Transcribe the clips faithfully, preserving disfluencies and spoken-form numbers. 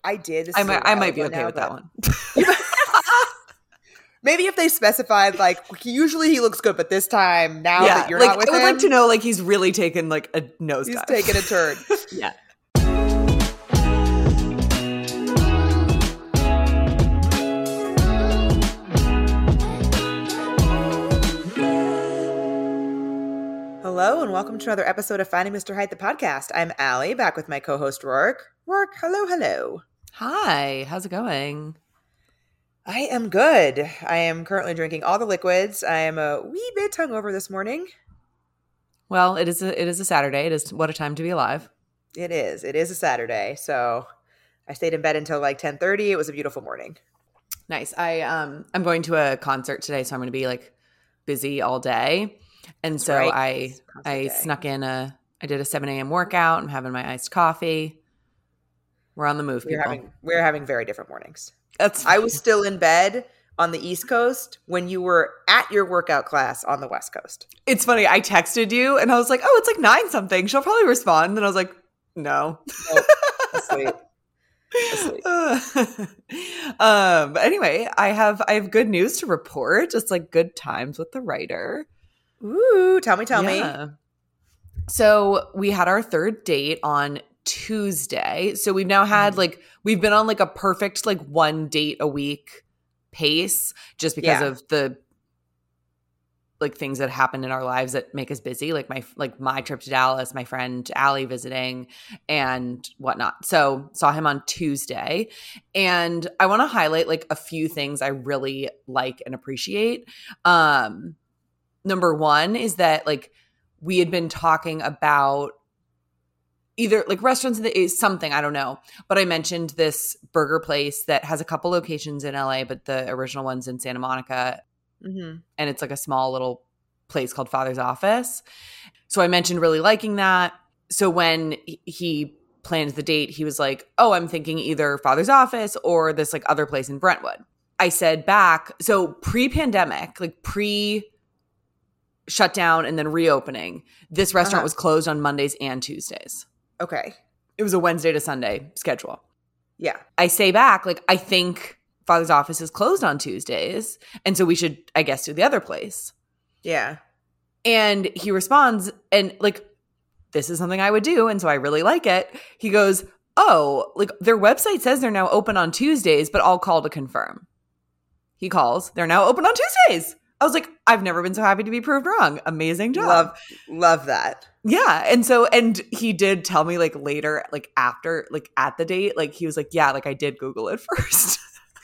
I did. This I is might, a I while might be ago okay now, with but- that one. Maybe if they specified, like, usually he looks good, but this time, now yeah, that you're like not with I would him, like to know, like he's really taken like a nosedive. he's taking a turn. Yeah. Hello, and welcome to another episode of Finding Mister Height, the podcast. I'm Allie, back with my co-host, Rourke. Rourke, hello, hello. Hi, how's it going? I am good. I am currently drinking all the liquids. I am a wee bit hungover this morning. Well, it is a it is a Saturday. It is what a time to be alive. It is. It is a Saturday, so I stayed in bed until like ten thirty. It was a beautiful morning. Nice. I um I'm going to a concert today, so I'm going to be like busy all day. And so right. I Concert I day. snuck in a I did a seven a.m. workout. I'm having my iced coffee. We're on the move, We're people. having we're having very different mornings. That's I was still in bed on the East Coast when you were at your workout class on the West Coast. It's funny. I texted you and I was like, "Oh, it's like nine something. She'll probably respond." And then I was like, "No." Nope. Asleep. Asleep. um, but anyway, I have I have good news to report. Just like good times with the writer. Ooh, tell me, tell Yeah. me. So we had our third date on Tuesday. So we've now had Mhm. like we've been on like a perfect like one date a week pace just because Yeah. of the like things that happen in our lives that make us busy, like my like my trip to Dallas, my friend Allie visiting, and whatnot. So saw him on Tuesday, and I want to highlight like a few things I really like and appreciate. Um, number one is that like we had been talking about either like restaurants is something, I don't know, but I mentioned this burger place that has a couple locations in L A, but the original one's in Santa Monica. Mm-hmm. And it's like a small little place called Father's Office. So I mentioned really liking that. So when he planned the date, he was like, "Oh, I'm thinking either Father's Office or this like other place in Brentwood." I said back, so pre-pandemic, like pre-shutdown and then reopening, this restaurant Uh-huh. was closed on Mondays and Tuesdays. Okay. It was a Wednesday to Sunday schedule. Yeah. I say back, like, I think Father's Office is closed on Tuesdays, and so we should, I guess, do the other place. Yeah. And he responds, and like, this is something I would do, and so I really like it. He goes, "Oh, like their website says they're now open on Tuesdays, but I'll call to confirm." He calls, they're now open on Tuesdays. I was like, I've never been so happy to be proved wrong. Amazing job. Love love that. Yeah. And so, and he did tell me like later, like after, like at the date, like he was like, "Yeah, like I did Google it first."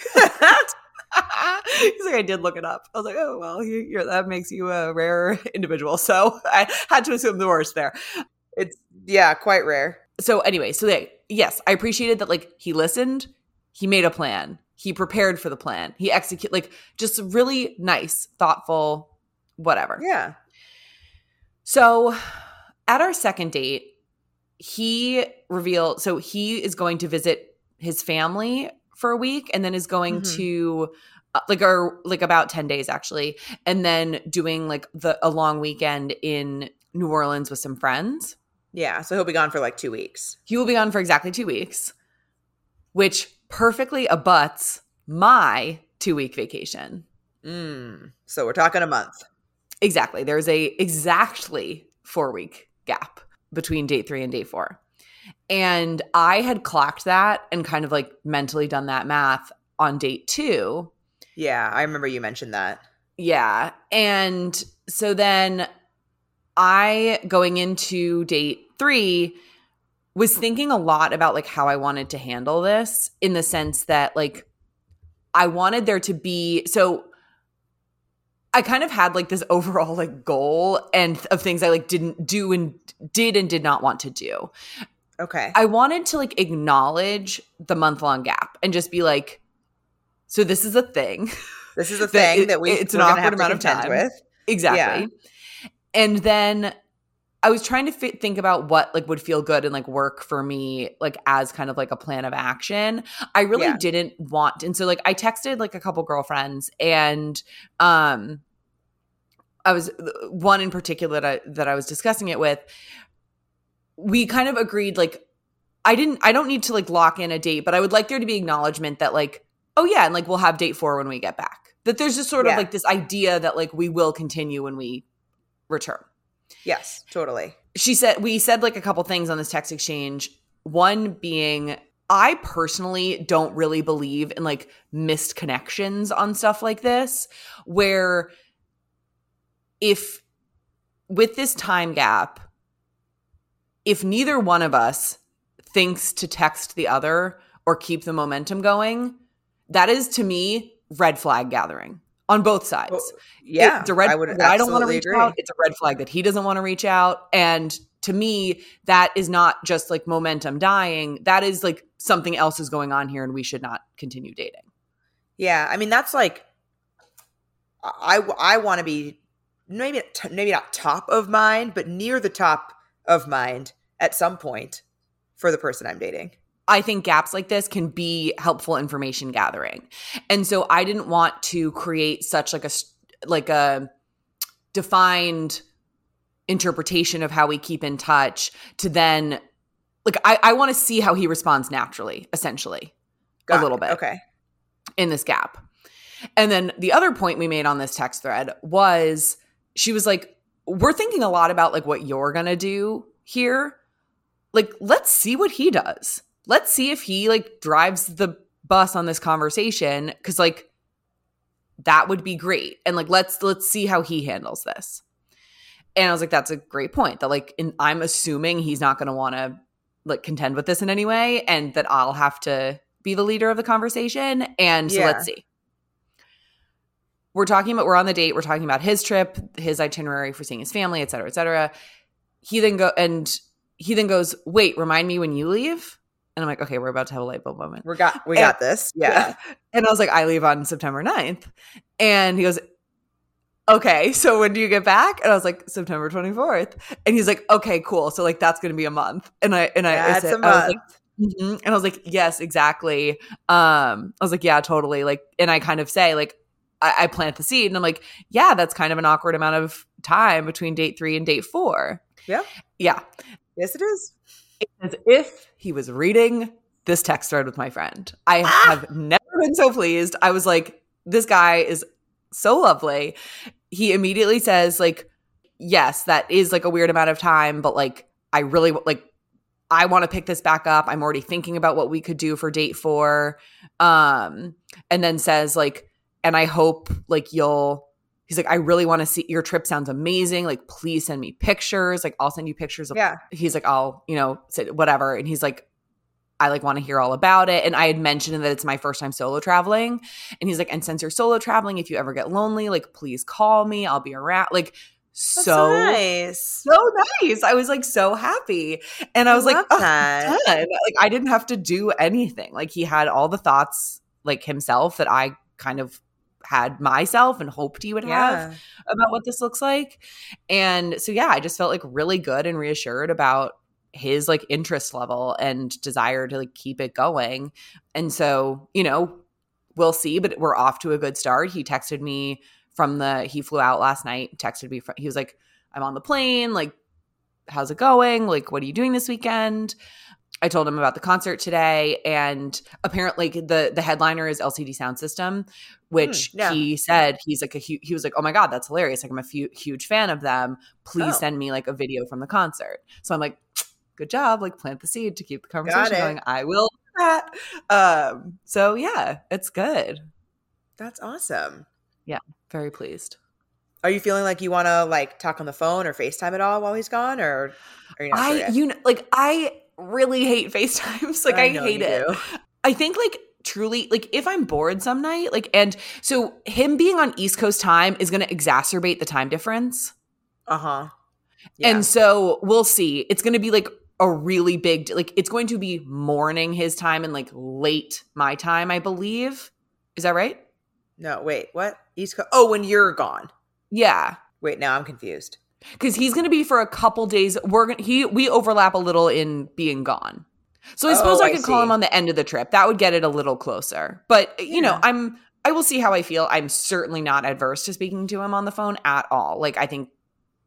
He's like, "I did look it up." I was like, "Oh, well, you, you're, that makes you a rare individual." So I had to assume the worst there. It's yeah, quite rare. So anyway, so they, yes, I appreciated that like he listened, he made a plan, he prepared for the plan, he executed, like just really nice, thoughtful, whatever. Yeah. So at our second date, he revealed, so he is going to visit his family for a week and then is going Mhm. to uh, like or like about ten days actually, and then doing like the a long weekend in New Orleans with some friends. Yeah. So he'll be gone for like two weeks. He will be gone for exactly two weeks, which perfectly abuts my two-week vacation. Mm. So we're talking a month. Exactly. There's a exactly four-week gap between date three and date four. And I had clocked that and kind of like mentally done that math on date two. Yeah, I remember you mentioned that. Yeah. And so then I, going into date three, was thinking a lot about like how I wanted to handle this, in the sense that like I wanted there to be, so I kind of had like this overall like goal and of things I like didn't do and did and did not want to do. Okay. I wanted to like acknowledge the month long gap and just be like, so this is a thing. This is the that thing it- that we, it's an we're gonna awkward have to amount of contend time. with. Exactly. And then I was trying to fi- think about what like would feel good and like work for me, like as kind of like a plan of action. I really Yeah. didn't want, and so like I texted like a couple girlfriends, and um, I was one in particular that I, that I was discussing it with. We kind of agreed like I didn't, I don't need to like lock in a date, but I would like there to be acknowledgement that like, oh yeah, and like we'll have date four when we get back. That there's just sort Yeah. of like this idea that like we will continue when we return. Yes, totally. She said, we said like a couple things on this text exchange. One being, I personally don't really believe in like missed connections on stuff like this, where if with this time gap, if neither one of us thinks to text the other or keep the momentum going, that is to me red flag gathering on both sides. Well, yeah, it's a red I would flag that I don't want to absolutely reach agree. out. It's a red flag that he doesn't want to reach out. And to me, that is not just like momentum dying. That is like something else is going on here and we should not continue dating. Yeah, I mean that's like I I want to be maybe maybe not top of mind, but near the top of mind at some point for the person I'm dating. I think gaps like this can be helpful information gathering. And so I didn't want to create such like a like a defined interpretation of how we keep in touch to then like I, I want to see how he responds naturally, essentially. Got a little it. bit. Okay. In this gap. And then the other point we made on this text thread was she was like, we're thinking a lot about like what you're going to do here. Like, let's see what he does. Let's see if he like drives the bus on this conversation. Cause like that would be great. And like, let's, let's see how he handles this. And I was like, that's a great point that like, in, I'm assuming he's not going to want to like contend with this in any way. And that I'll have to be the leader of the conversation. And so Yeah. let's see. We're talking about, we're on the date. We're talking about his trip, his itinerary for seeing his family, et cetera, et cetera. He then go and he then goes, wait, remind me when you leave. And I'm like, okay, we're about to have a light bulb moment. We got we And- got this. Yeah. And I was like, I leave on September ninth. And he goes, okay, so when do you get back? And I was like, September twenty-fourth. And he's like, okay, cool. So like, that's going to be a month. And I, and I, I That's said, a I was month. like, mhm. And I was like, yes, exactly. Um, I was like, yeah, totally. Like, and I kind of say like, I, I plant the seed and I'm like, yeah, that's kind of an awkward amount of time between date three and date four. Yeah. Yeah. Yes, it is. As if he was reading this text thread with my friend. I Ah! have never been so pleased. I was like, this guy is so lovely. He immediately says like, yes, that is like a weird amount of time, but like, I really like, I want to pick this back up. I'm already thinking about what we could do for date four. Um, and then says like, and I hope like you'll, he's like, I really want to see your trip. Sounds amazing. Like, please send me pictures. Like, I'll send you pictures of, Yeah. he's like, I'll, you know, say whatever. And he's like, I like want to hear all about it. And I had mentioned that it's my first time solo traveling. And he's like, and since you're solo traveling, if you ever get lonely, like, please call me. I'll be around. Like, That's so nice. so nice. I was like so happy. And I was like, love oh, that. done. Like I didn't have to do anything. Like he had all the thoughts like himself that I kind of had myself and hoped he would have Yeah. about what this looks like. And so yeah, I just felt like really good and reassured about his like interest level and desire to like keep it going. And so, you know, we'll see, but we're off to a good start. He texted me from the, he flew out last night, texted me, from, he was like, I'm on the plane. Like, how's it going? Like, what are you doing this weekend? I told him about the concert today. And apparently the, the headliner is L C D Sound System, which Hmm, yeah. he said, he's like, a hu- he was like, oh my God, that's hilarious. Like, I'm a fu- huge fan of them. Please Oh. send me like a video from the concert. So I'm like, good job. Like plant the seed to keep the conversation it. going. I will do that. Um, so yeah, it's good. That's awesome. Very pleased. Are you feeling like you want to like talk on the phone or FaceTime at all while he's gone, or are you not sure I, yet? you know, like I really hate FaceTimes. Like I, know hate you it. do. I think like truly, like if I'm bored some night, like, and so him being on East Coast time is going to exacerbate the time difference. Uh-huh. Yeah. And so we'll see. It's going to be like a really big, like it's going to be morning his time and like late my time, I believe. Is that right? No, wait, what? East Coast. Oh, when you're gone. Yeah. Wait, now I'm confused. Because he's going to be for a couple days. We're gonna, he we overlap a little in being gone. So I Oh, suppose I I could call see. him on the end of the trip. That would get it a little closer. But you know, Yeah. I'm I will see how I feel. I'm certainly not adverse to speaking to him on the phone at all. Like I think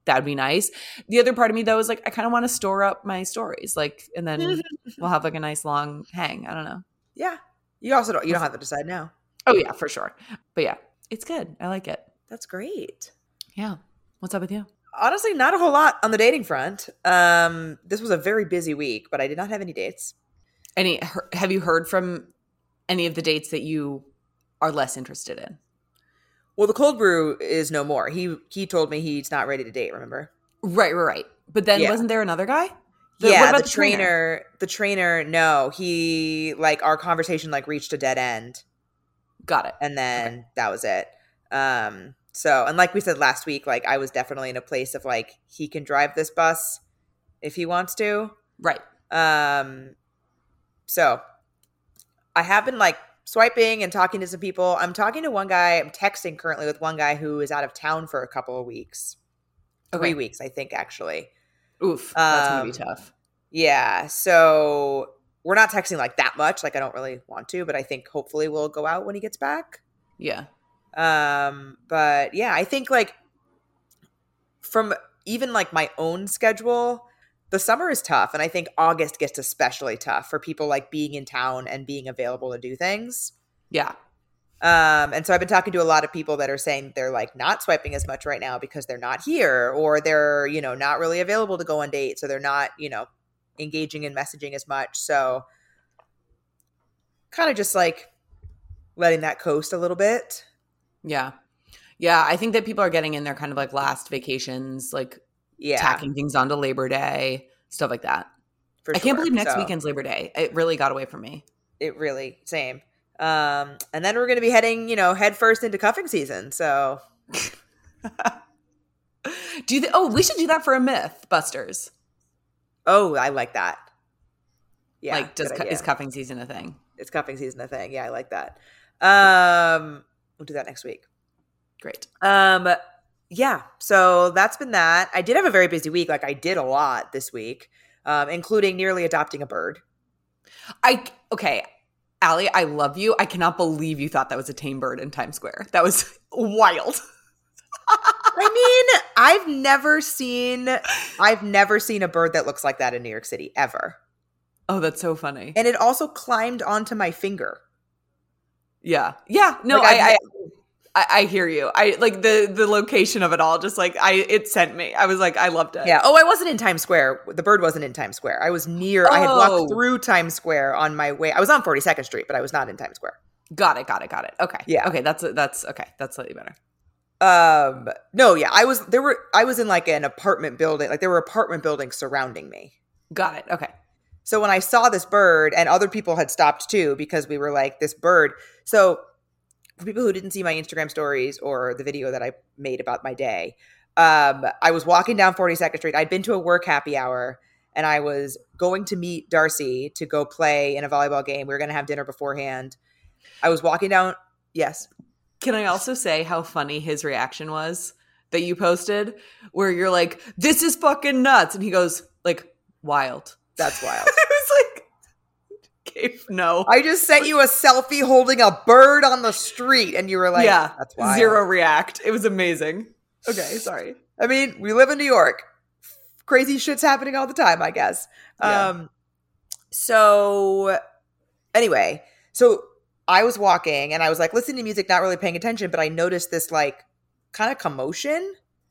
that'd be nice. The other part of me though is like, I kind of want to store up my stories, like, and then we'll have like a nice long hang. I don't know. Yeah. You also don't, you don't have to decide now. Oh yeah, for sure. But yeah, it's good. I like it. That's great. Yeah. What's up with you? Honestly, not a whole lot on the dating front. Um, this was a very busy week, but I did not have any dates. Any, have you heard from any of the dates that you are less interested in? Well, the cold brew is no more. He he told me he's not ready to date, remember? Right, right, right. But then Yeah. wasn't there another guy? The, yeah, what about the, the trainer, trainer, the trainer, no. He, like, our conversation, like, reached a dead end. Got it. And then okay. that was it. Um, so, and like we said last week, like, I was definitely in a place of, like, he can drive this bus if he wants to. Right. Um, so, I have been, like, swiping and talking to some people. I'm talking to one guy. I'm texting currently with one guy who is out of town for a couple of weeks. Okay. Three weeks, I think, actually. Oof. That's um, going to be tough. Yeah. So we're not texting like that much. Like, I don't really want to, but I think hopefully we'll go out when he gets back. Yeah. Um, but yeah, I think like from even like my own schedule, the summer is tough. And I think August gets especially tough for people like being in town and being available to do things. Yeah. Um, and so I've been talking to a lot of people that are saying they're like not swiping as much right now because they're not here, or they're, you know, not really available to go on dates. So they're not, you know, engaging in messaging as much. So kind of just like letting that coast a little bit. Yeah. Yeah. I think that people are getting in their kind of like last vacations, like yeah. tacking things onto Labor Day, stuff like that. For I sure. can't believe next so, weekend's Labor Day. It really got away from me. It really, same. Um, and then we're going to be heading, you know, head first into cuffing season. So do you, th- oh, we should do that for a Myth Busters. Oh, I like that. Yeah. Like, does cu- is cuffing season a thing? It's cuffing season a thing. Yeah, I like that. Um, we'll do that next week. Great. Um, yeah. So that's been that. I did have a very busy week. Like, I did a lot this week, um, including nearly adopting a bird. I okay, Allie, I love you. I cannot believe you thought that was a tame bird in Times Square. That was wild. I mean, I've never seen I've never seen a bird that looks like that in New York City ever. Oh, that's so funny. And it also climbed onto my finger. Yeah. Yeah. No, like I, I I I hear you. I like the the location of it all, just like I it sent me. I was like, I loved it. Yeah. Oh, I wasn't in Times Square. The bird wasn't in Times Square. I was near, oh. I had walked through Times Square on my way. I was on forty-second Street, but I was not in Times Square. Got it, got it, got it. Okay. Yeah. Okay, that's that's okay. That's slightly better. Um, no, yeah, I was, there were, I was in like an apartment building, like there were apartment buildings surrounding me. Got it. Okay. So when I saw this bird, and other people had stopped too, because we were like, this bird. So for people who didn't see my Instagram stories or the video that I made about my day, um, I was walking down forty-second Street. I'd been to a work happy hour, and I was going to meet Darcy to go play in a volleyball game. We were going to have dinner beforehand. I was walking down. Yes. Can I also say how funny his reaction was that you posted, where you're like, this is fucking nuts. And he goes like, wild. That's wild. I was like, okay, no. I just sent you a selfie holding a bird on the street, and you were like, yeah, that's wild. Zero react. It was amazing. Okay, sorry. I mean, we live in New York. Crazy shit's happening all the time, I guess. Yeah. Um, so anyway, so I was walking and I was like listening to music, not really paying attention, but I noticed this like kind of commotion.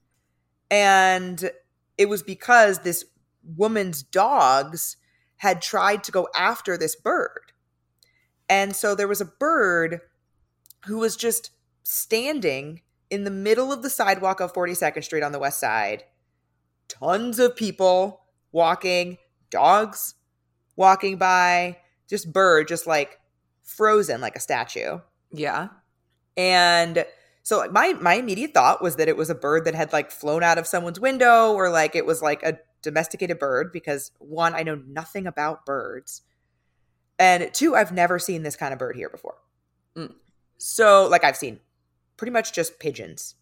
And it was because this woman's dogs had tried to go after this bird. And so there was a bird who was just standing in the middle of the sidewalk of forty-second Street on the west side. Tons of people walking, dogs walking by, just bird, just like frozen like a statue. Yeah. And so like my my immediate thought was that it was a bird that had like flown out of someone's window, or like it was like a domesticated bird, because one, I know nothing about birds. And two, I've never seen this kind of bird here before. Mm. So like I've seen pretty much just pigeons.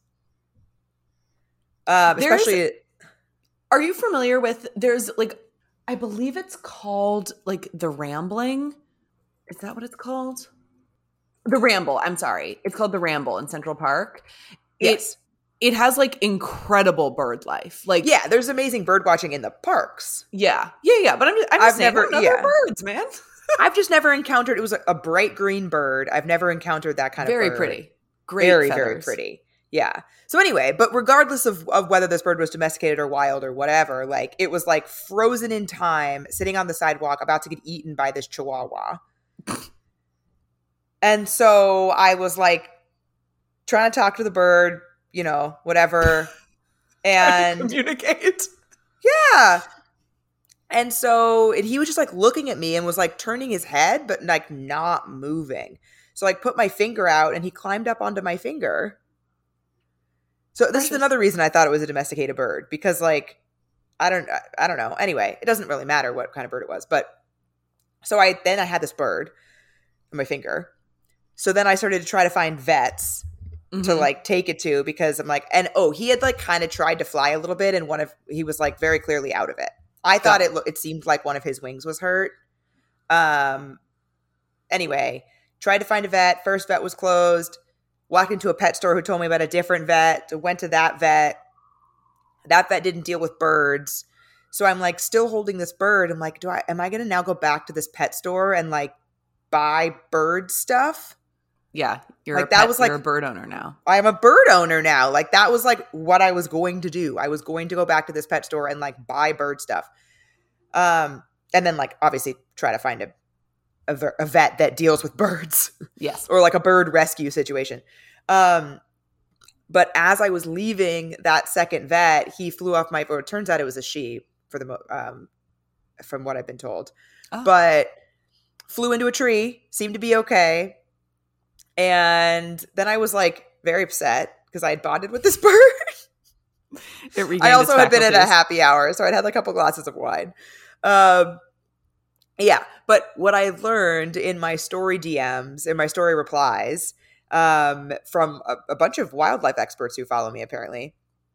Um, especially Are you familiar with, there's like, I believe it's called like The Rambling. Is that what it's called? The Ramble. I'm sorry. It's called The Ramble in Central Park. Yes. it has like incredible bird life. Like, yeah, there's amazing bird watching in the parks. Yeah. Yeah. Yeah. But I'm just, I'm just I've saying never- other yeah. birds, man. I've just never encountered, it was a, a bright green bird. I've never encountered that kind Very of bird. pretty. Great Very, feathers. very pretty. Yeah. So anyway, but regardless of, of whether this bird was domesticated or wild or whatever, like it was like frozen in time, sitting on the sidewalk, about to get eaten by this chihuahua. And so I was like trying to talk to the bird, you know, whatever. And communicate. Yeah. And so and he was just like looking at me and was like turning his head, but like not moving. So like put my finger out and he climbed up onto my finger. So this Precious. is another reason I thought it was a domesticated bird, because like, I don't, I don't know. Anyway, it doesn't really matter what kind of bird it was. But so I, then I had this bird on my finger. So then I started to try to find vets Mm-hmm. to like take it to, because I'm like, and oh, he had like kind of tried to fly a little bit, and one of, he was like very clearly out of it. I thought it, it it seemed like one of his wings was hurt. Um, anyway, tried to find a vet. First vet was closed. Walked into a pet store who told me about a different vet. Went to that vet. That vet didn't deal with birds. So I'm like still holding this bird. I'm like, do I, am I going to now go back to this pet store and like buy bird stuff? Yeah. You're Like, a that pet, was, like- you're a bird owner now. I am a bird owner now. Like that was like what I was going to do. I was going to go back to this pet store and like buy bird stuff. Um, and then like obviously try to find a, a, ver- a vet that deals with birds. Yes. Or like a bird rescue situation. Um, but as I was leaving that second vet, he flew off my, or it turns out it was a she for the, mo- um, from what I've been told, Oh. but flew into a tree, seemed to be okay. And then I was like very upset because I had bonded with this bird. It regained I also its had been at a faculties. happy hour, so I'd had like a couple glasses of wine. Um, yeah, but what I learned in my story D Ms, in my story replies, um, from a, a bunch of wildlife experts who follow me apparently,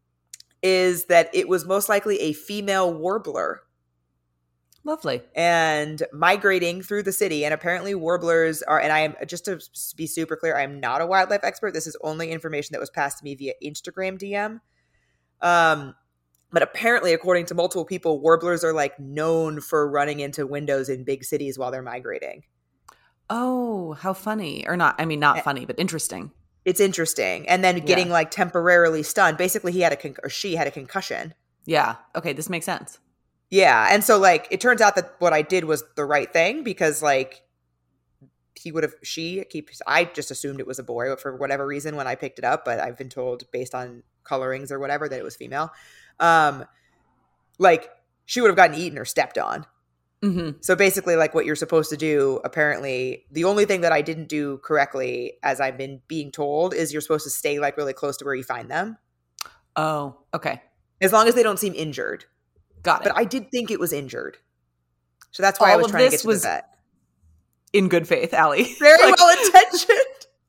is that it was most likely a female warbler Lovely. and migrating through the city. And apparently warblers are, and I am, just to be super clear, I am not a wildlife expert. This is only information that was passed to me via Instagram D M. Um, but apparently, according to multiple people, warblers are like known for running into windows in big cities while they're migrating. Oh, how funny. Or not, I mean, not Eh. funny, but interesting. It's interesting. And then getting Yeah. like temporarily stunned. Basically, he had a, con- or she had a concussion. Yeah. Okay, this makes sense. Yeah. And so like, it turns out that what I did was the right thing, because like he would have, she keeps, I just assumed it was a boy for whatever reason when I picked it up, but I've been told based on colorings or whatever that it was female. Um, like she would have gotten eaten or stepped on. Mm-hmm. So basically like what you're supposed to do, apparently the only thing that I didn't do correctly, as I've been being told, is you're supposed to stay like really close to where you find them, Oh, okay. as long as they don't seem injured. Got it. But I did think it was injured. So that's why I All was of trying to this get to was the vet. In good faith, Allie. Very Like- well intentioned.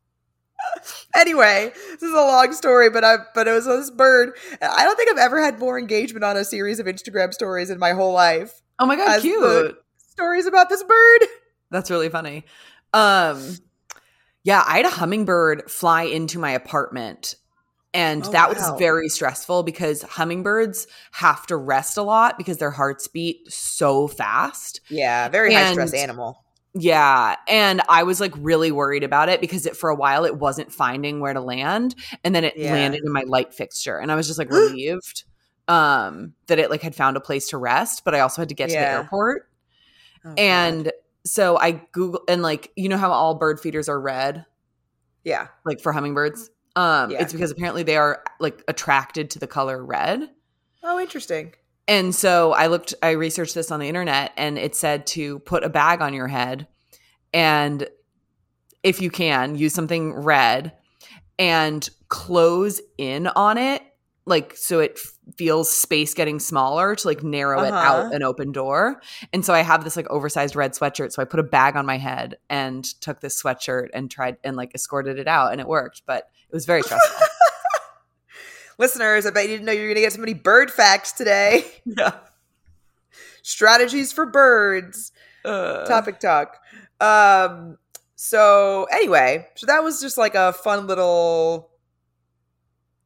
Anyway, this is a long story, but I but it was this bird. I don't think I've ever had more engagement on a series of Instagram stories in my whole life. Oh my God, as cute. the stories about this bird. That's really funny. Um, yeah, I had a hummingbird fly into my apartment, and Oh, that wow. was very stressful because hummingbirds have to rest a lot because their hearts beat so fast. Yeah, very high stress And- animal. Yeah, and I was like really worried about it because it for a while it wasn't finding where to land, and then it Yeah. landed in my light fixture, and I was just like relieved um, that it like had found a place to rest. But I also had to get to the Yeah. airport. Oh, God. And so I Google and like, you know how all bird feeders are red, yeah, like for hummingbirds? Um, Yeah. It's because apparently they are like attracted to the color red. oh, interesting. And so I looked, I researched this on the internet, and it said to put a bag on your head, and if you can, use something red and close in on it, like so it f- feels space getting smaller to like narrow it Uh-huh. out an open door. And so I have this like oversized red sweatshirt. So I put a bag on my head and took this sweatshirt and tried and like escorted it out, and it worked, but it was very stressful. Listeners, I bet you didn't know you were going to get so many bird facts today. Yeah. Strategies for birds. Uh, Topic talk. Um, so anyway, so that was just like a fun little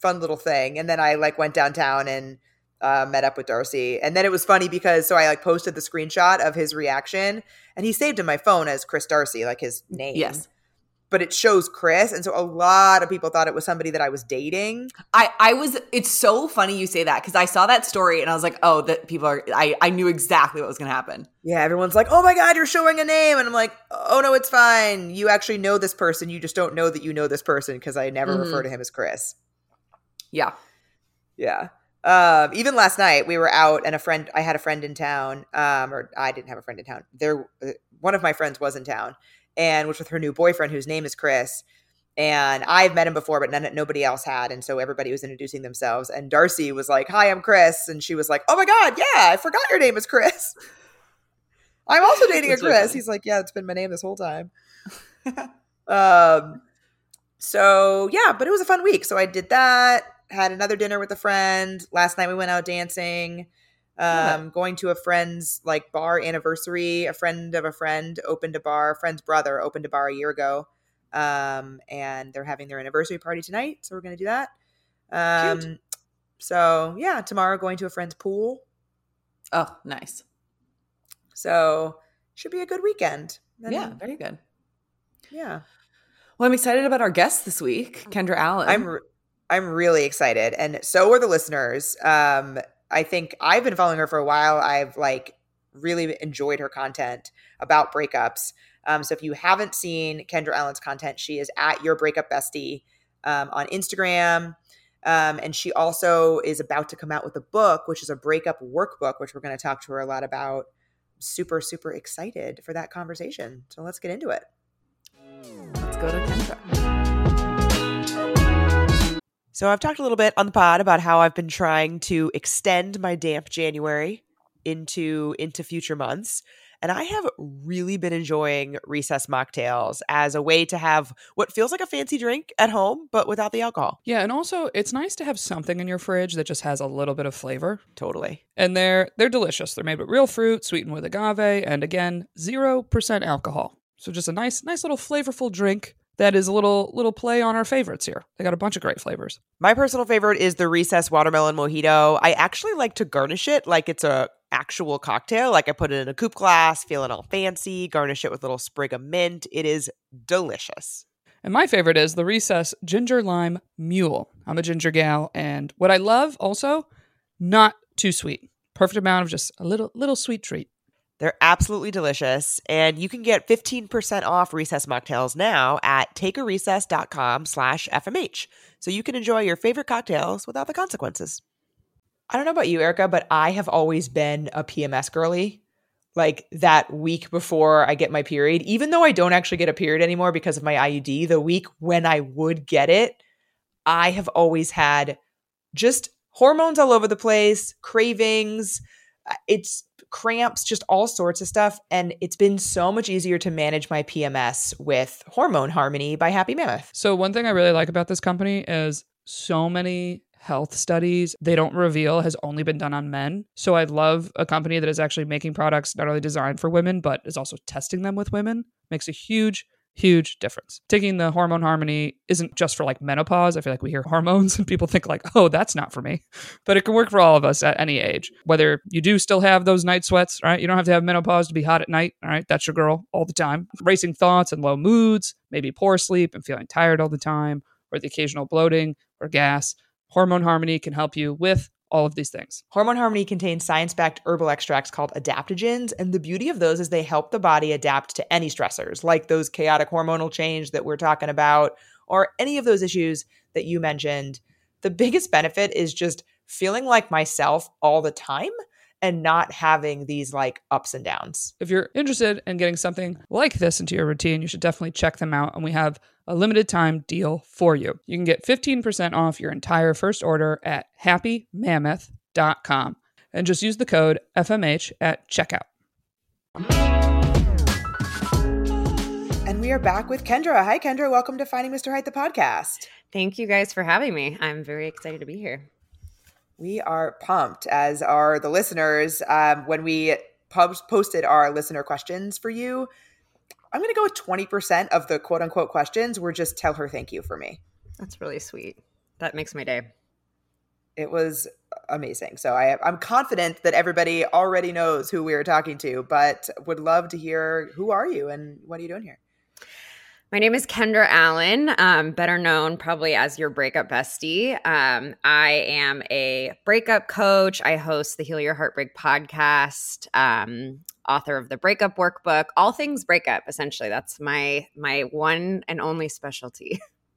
fun little thing. And then I like went downtown and uh, met up with Darcy. And then it was funny because so I like posted the screenshot of his reaction, and he saved in my phone as Chris Darcy, like his name. Yes. But it shows Chris. And so a lot of people thought it was somebody that I was dating. I, I was, it's so funny you say that because I saw that story and I was like, oh, that people are, I, I knew exactly what was going to happen. Yeah, everyone's like, oh my God, you're showing a name. And I'm like, oh no, it's fine. You actually know this person. You just don't know that you know this person because I never mm-hmm. refer to him as Chris. Yeah. Yeah. Um, even last night we were out and a friend, I had a friend in town, um, or I didn't have a friend in town. There, one of my friends was in town. And was with her new boyfriend, whose name is Chris. And I've met him before, but none, nobody else had. And so everybody was introducing themselves. And Darcy was like, hi, I'm Chris. And she was like, oh my God, yeah, I forgot your name is Chris. I'm also dating a Chris. Really He's like, yeah, it's been my name this whole time. um. So, yeah, but it was a fun week. So I did that, had another dinner with a friend. Last night we went out dancing. Um, going to a friend's like bar anniversary. A friend of a friend opened a bar. A friend's brother opened a bar a year ago, um, and they're having their anniversary party tonight. So we're going to do that. Um, Cute. So yeah, tomorrow going to a friend's pool. Oh, nice. So should be a good weekend. And, yeah, very good. Yeah. Well, I'm excited about our guest this week, Kendra Allen. I'm re- I'm really excited, and so are the listeners. Um, I think I've been following her for a while. I've like really enjoyed her content about breakups. Um, so if you haven't seen Kendra Allen's content, she is at Your Breakup Bestie um, on Instagram. Um, and she also is about to come out with a book, which is a breakup workbook, which we're going to talk to her a lot about. Super, super excited for that conversation. So let's get into it. Let's go to Kendra. So I've talked a little bit on the pod about how I've been trying to extend my damp January into into future months. And I have really been enjoying recess mocktails as a way to have what feels like a fancy drink at home, but without the alcohol. Yeah, and also it's nice to have something in your fridge that just has a little bit of flavor. Totally. And they're they're delicious. They're made with real fruit, sweetened with agave, and again, zero percent alcohol. So just a nice, nice little flavorful drink that is a little little play on our favorites here. They got a bunch of great flavors. My personal favorite is the Recess Watermelon Mojito. I actually like to garnish it like it's a actual cocktail. Like I put it in a coupe glass, feeling all fancy, garnish it with a little sprig of mint. It is delicious. And my favorite is the Recess Ginger Lime Mule. I'm a ginger gal, and what I love also, not too sweet. Perfect amount of just a little little sweet treat. They're absolutely delicious, and you can get fifteen percent off Recess mocktails now at takearecess.com slash FMH, so you can enjoy your favorite cocktails without the consequences. I don't know about you, Erica, but I have always been a P M S girly. Like that week before I get my period, even though I don't actually get a period anymore because of my I U D, the week when I would get it, I have always had just hormones all over the place, cravings, it's cramps, just all sorts of stuff. And it's been so much easier to manage my P M S with Hormone Harmony by Happy Mammoth. So one thing I really like about this company is so many health studies they don't reveal has only been done on men. So I love a company that is actually making products not only designed for women, but is also testing them with women. Makes a huge Huge difference. Taking the Hormone Harmony isn't just for like menopause. I feel like we hear hormones and people think like, oh, that's not for me. But it can work for all of us at any age. Whether you do still have those night sweats, right? You don't have to have menopause to be hot at night, all right? That's your girl all the time. Racing thoughts and low moods, maybe poor sleep and feeling tired all the time, or the occasional bloating or gas. Hormone Harmony can help you with all of these things. Hormone Harmony contains science-backed herbal extracts called adaptogens, and the beauty of those is they help the body adapt to any stressors, like those chaotic hormonal change that we're talking about, or any of those issues that you mentioned. The biggest benefit is just feeling like myself all the time and not having these like ups and downs. If you're interested in getting something like this into your routine, you should definitely check them out. And we have a limited time deal for you. You can get fifteen percent off your entire first order at happy mammoth dot com and just use the code F M H at checkout. And we are back with Kendra. Hi, Kendra. Welcome to Finding Mister Height, the podcast. Thank you guys for having me. I'm very excited to be here. We are pumped, as are the listeners. Um, when we pub- posted our listener questions for you, I'm going to go with twenty percent of the quote unquote questions were just tell her thank you for me. That's really sweet. That makes my day. It was amazing. So I, I'm confident that everybody already knows who we are talking to, but would love to hear, who are you and what are you doing here? My name is Kendra Allen, um, better known probably as your breakup bestie. Um, I am a breakup coach. I host the Heal Your Heartbreak podcast, um, author of the Breakup Workbook, all things breakup, essentially. That's my my one and only specialty.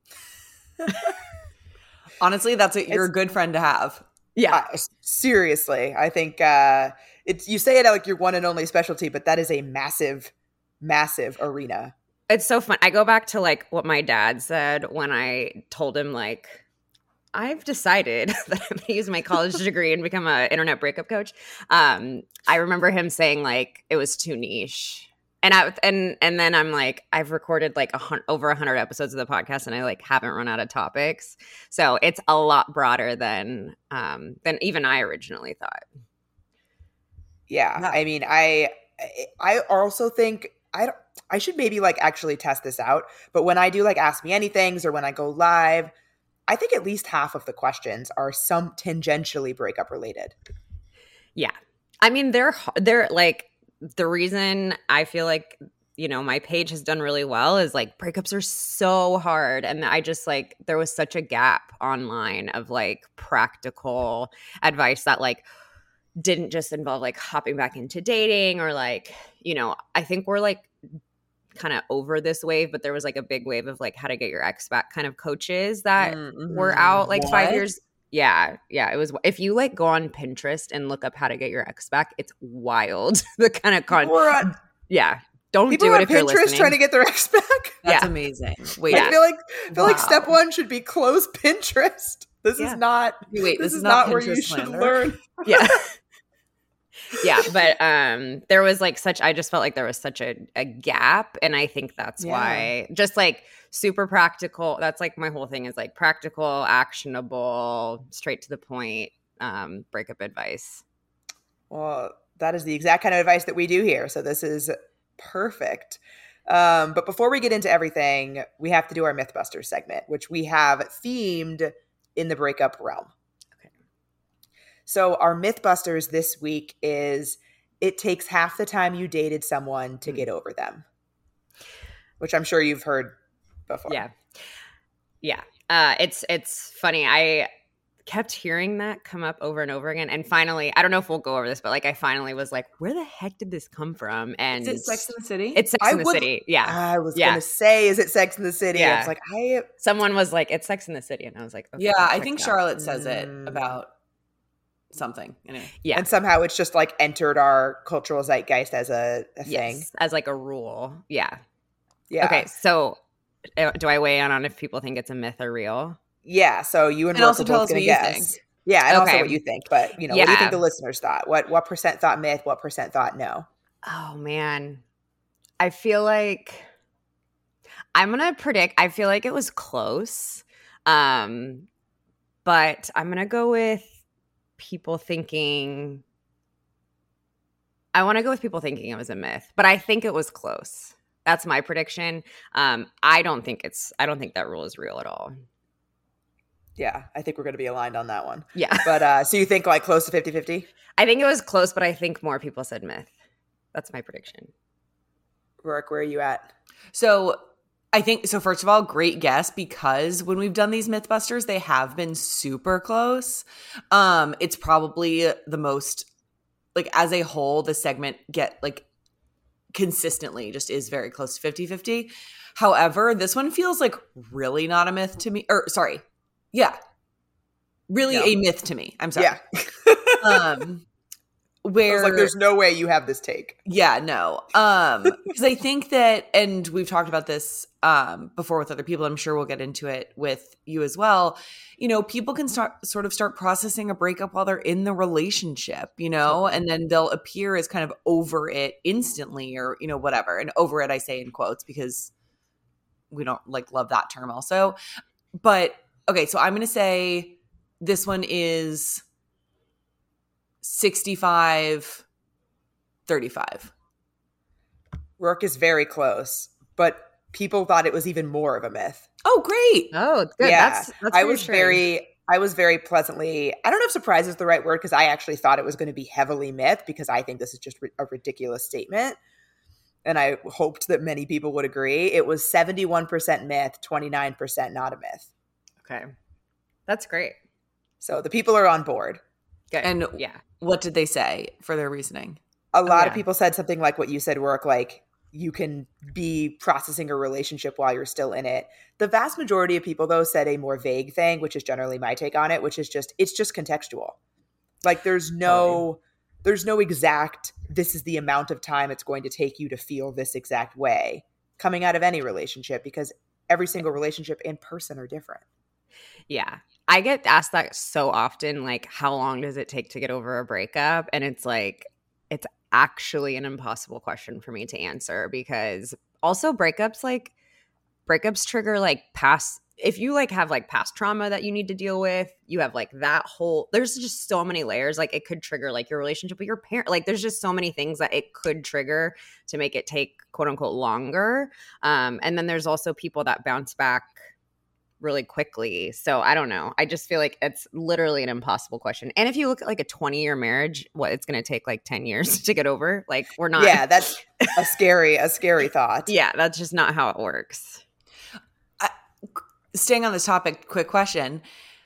Honestly, that's a, you're It's- a good friend to have. Yeah. Uh, seriously, I think uh, it's you say it like your one and only specialty, but that is a massive, massive arena. It's so fun. I go back to like what my dad said when I told him like, I've decided that I'm going to use my college degree and become an internet breakup coach. Um, I remember him saying like it was too niche. And I and and then I'm like, I've recorded like a hun- over a hundred episodes of the podcast, and I like haven't run out of topics. So it's a lot broader than um, than even I originally thought. Yeah, Yeah. I mean, I I also think I don't, I should maybe like actually test this out. But when I do like Ask Me Anythings or when I go live, I think at least half of the questions are some tangentially breakup related. Yeah, I mean they're they're like the reason I feel like you know my page has done really well is like breakups are so hard, and I just like there was such a gap online of like practical advice that like didn't just involve like hopping back into dating or like, you know, I think we're like kind of over this wave, but there was like a big wave of like how to get your ex back kind of coaches that Mm-hmm. were out like What? five years. Yeah. Yeah. It was, if you like go on Pinterest and look up how to get your ex back, it's wild. The kind of con. We're on, Yeah. Don't people do are it on if you're Pinterest listening. trying to get their ex back. That's Yeah. amazing. Wait, I feel like I feel like Wow. step one should be close Pinterest. This Yeah. is not. wait, This, this, is, not, where you Pinterest should slander. learn. Yeah. Yeah, but um there was like such I just felt like there was such a, a gap, and I think that's Yeah. why just like super practical, that's like my whole thing is like practical, actionable, straight to the point um breakup advice. Well, that is the exact kind of advice that we do here. So this is perfect. Um, but before we get into everything, we have to do our Mythbusters segment, which we have themed in the breakup realm. Okay. So our Mythbusters this week is it takes half the time you dated someone to Hmm. get over them, which I'm sure you've heard before. Yeah. Yeah. Uh it's it's funny. I kept hearing that come up over and over again, and finally, I don't know if we'll go over this, but like I finally was like, where the heck did this come from? And Is it Sex in the City? it's Sex I in the would- City. Yeah. I was Yeah. going to say, is it Sex in the City? I Yeah. was like, I, Someone was like, it's Sex in the City, and I was like, okay, yeah, I'll I check think it out. Charlotte says it Mm. about something. Anyway. Yeah. and somehow it's just like entered our cultural zeitgeist as a, a thing. Yes, as like a rule. Yeah. Yeah. Okay, so uh, do I weigh in on if people think it's a myth or real? Yeah. So you and, And Rourke also are tell both us going what to you guess. think. Yeah, and also Okay. what you think. But you know, what do you Yeah. think the listeners thought? What what percent thought myth? What percent thought no? Oh man. I feel like I'm going to predict I feel like it was close. Um but I'm going to go with people thinking I want to go with people thinking it was a myth, but I think it was close. That's my prediction. Um I don't think it's I don't think that rule is real at all. Yeah, I think we're going to be aligned on that one. Yeah. But uh, so you think like close to fifty-fifty? I think it was close, but I think more people said myth. That's my prediction. Rourke, where are you at? So I think so. First of all, great guess, because when we've done these Mythbusters, they have been super close. Um, it's probably the most like as a whole, the segment get like consistently just is very close to fifty-fifty. However, this one feels like really not a myth to me. Or sorry, yeah, really No. a myth to me. I'm sorry. Yeah. Um, I where was like, there's no way you have this take. yeah, no. Um, because I think that, and we've talked about this um before with other people. I'm sure we'll get into it with you as well. You know, people can start sort of start processing a breakup while they're in the relationship, you know, and then they'll appear as kind of over it instantly, or you know, whatever. And over it, I say in quotes because we don't like love that term also. But okay, so I'm gonna say this one is sixty-five thirty-five. Rourke is very close, but people thought it was even more of a myth. Oh, great. Oh, it's good. Yeah. That's, that's I was reassuring. very, I was very pleasantly, I don't know if surprise is the right word, because I actually thought it was going to be heavily myth, because I think this is just a ridiculous statement. And I hoped that many people would agree. It was seventy-one percent myth, twenty-nine percent not a myth. Okay. That's great. So the people are on board. Good. And yeah. what did they say for their reasoning? A lot yeah. of people said something like what you said, work, like you can be processing a relationship while you're still in it. The vast majority of people, though, said a more vague thing, which is generally my take on it, which is just, it's just contextual. Like there's no, totally. there's no exact, this is the amount of time it's going to take you to feel this exact way coming out of any relationship, because every single relationship in person are different. Yeah. I get asked that so often, like, how long does it take to get over a breakup? And it's like, it's actually an impossible question for me to answer, because also breakups, like, breakups trigger, like, past, if you, like, have, like, past trauma that you need to deal with, you have, like, that whole, there's just so many layers. Like, it could trigger, like, your relationship with your parent. Like, there's just so many things that it could trigger to make it take, quote unquote, longer. Um, and then there's also people that bounce back really quickly. So I don't know. I just feel like it's literally an impossible question. And if you look at like a twenty year marriage, what, it's going to take like ten years to get over? Like we're not. Yeah, that's a scary, a scary thought. Yeah, that's just not how it works. Uh, staying on this topic, quick question.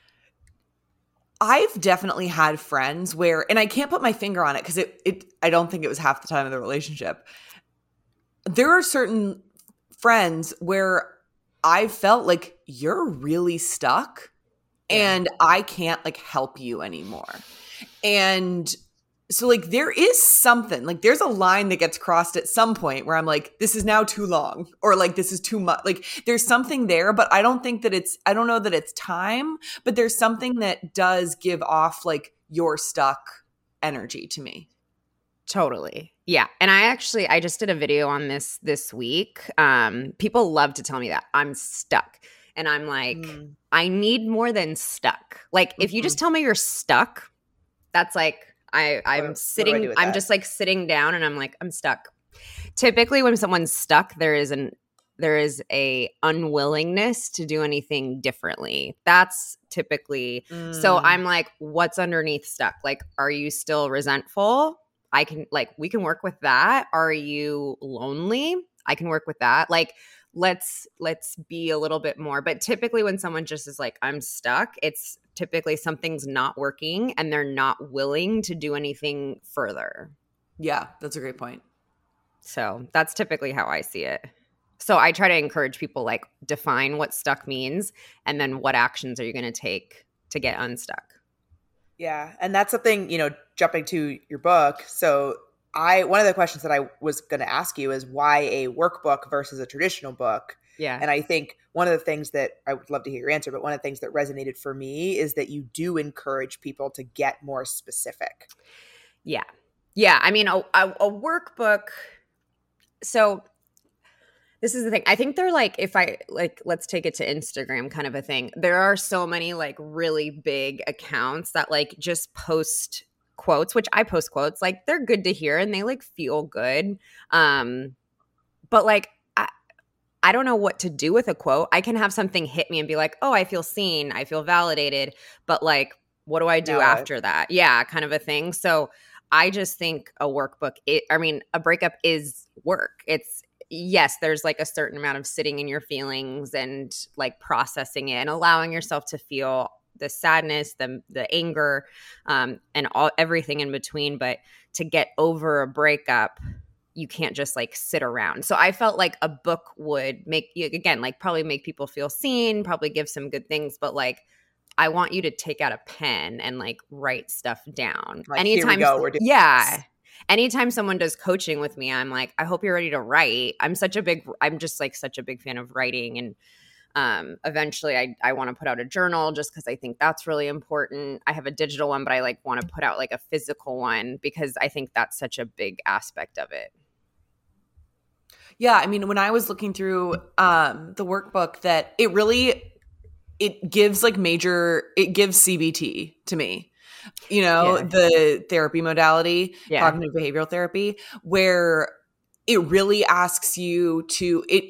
I've definitely had friends where, and I can't put my finger on it because it, it, I don't think it was half the time of the relationship. There are certain friends where I felt like you're really stuck Yeah. and I can't like help you anymore. And so like there is something, like there's a line that gets crossed at some point where I'm like, this is now too long, or like this is too much. Like there's something there, but I don't think that it's, I don't know that it's time, but there's something that does give off like you're stuck energy to me. Totally. Yeah. And I actually, I just did a video on this this week. Um, people love to tell me that I'm stuck. And I'm like, mm. I need more than stuck. Like, mm-hmm. if you just tell me you're stuck, that's like, I, I'm what, sitting, what do I'm that? just like sitting down and I'm like, I'm stuck. Typically when someone's stuck, there is an, there is a unwillingness to do anything differently. That's typically, mm. so I'm like, what's underneath stuck? Like, are you still resentful? I can like, we can work with that. Are you lonely? I can work with that. Like, let's, let's be a little bit more. But typically when someone just is like, I'm stuck, it's typically something's not working and they're not willing to do anything further. Yeah, that's a great point. So that's typically how I see it. So I try to encourage people like define what stuck means and then what actions are you going to take to get unstuck. Yeah. And that's something, you know, jumping to your book. So I, one of the questions that I was going to ask you is why a workbook versus a traditional book? Yeah. And I think one of the things that I would love to hear your answer, but one of the things that resonated for me is that you do encourage people to get more specific. Yeah. Yeah. I mean, a, a, a workbook. So this is the thing. I think they're like, if I like, let's take it to Instagram kind of a thing. There are so many like really big accounts that like just post quotes, which I post quotes, like they're good to hear and they like feel good. Um, but like, I, I don't know what to do with a quote. I can have something hit me and be like, oh, I feel seen. I feel validated. But like, what do I do no. after that? Yeah, kind of a thing. So I just think a workbook, it, I mean, a breakup is work. It's, yes, there's like a certain amount of sitting in your feelings and like processing it and allowing yourself to feel the sadness, the the anger, um, and all everything in between. But to get over a breakup, you can't just like sit around. So I felt like a book would make you, again, like probably make people feel seen, probably give some good things, but like I want you to take out a pen and like write stuff down. Like, Anytime, here we go, we're doing yeah. this. Anytime someone does coaching with me, I'm like, I hope you're ready to write. I'm such a big, I'm just like such a big fan of writing. And um, eventually I, I want to put out a journal just because I think that's really important. I have a digital one, but I like want to put out like a physical one because I think that's such a big aspect of it. Yeah. I mean, when I was looking through um, the workbook, that it really, it gives like major, it gives C B T to me. You know, yeah. the therapy modality, yeah. cognitive behavioral therapy, where it really asks you to, it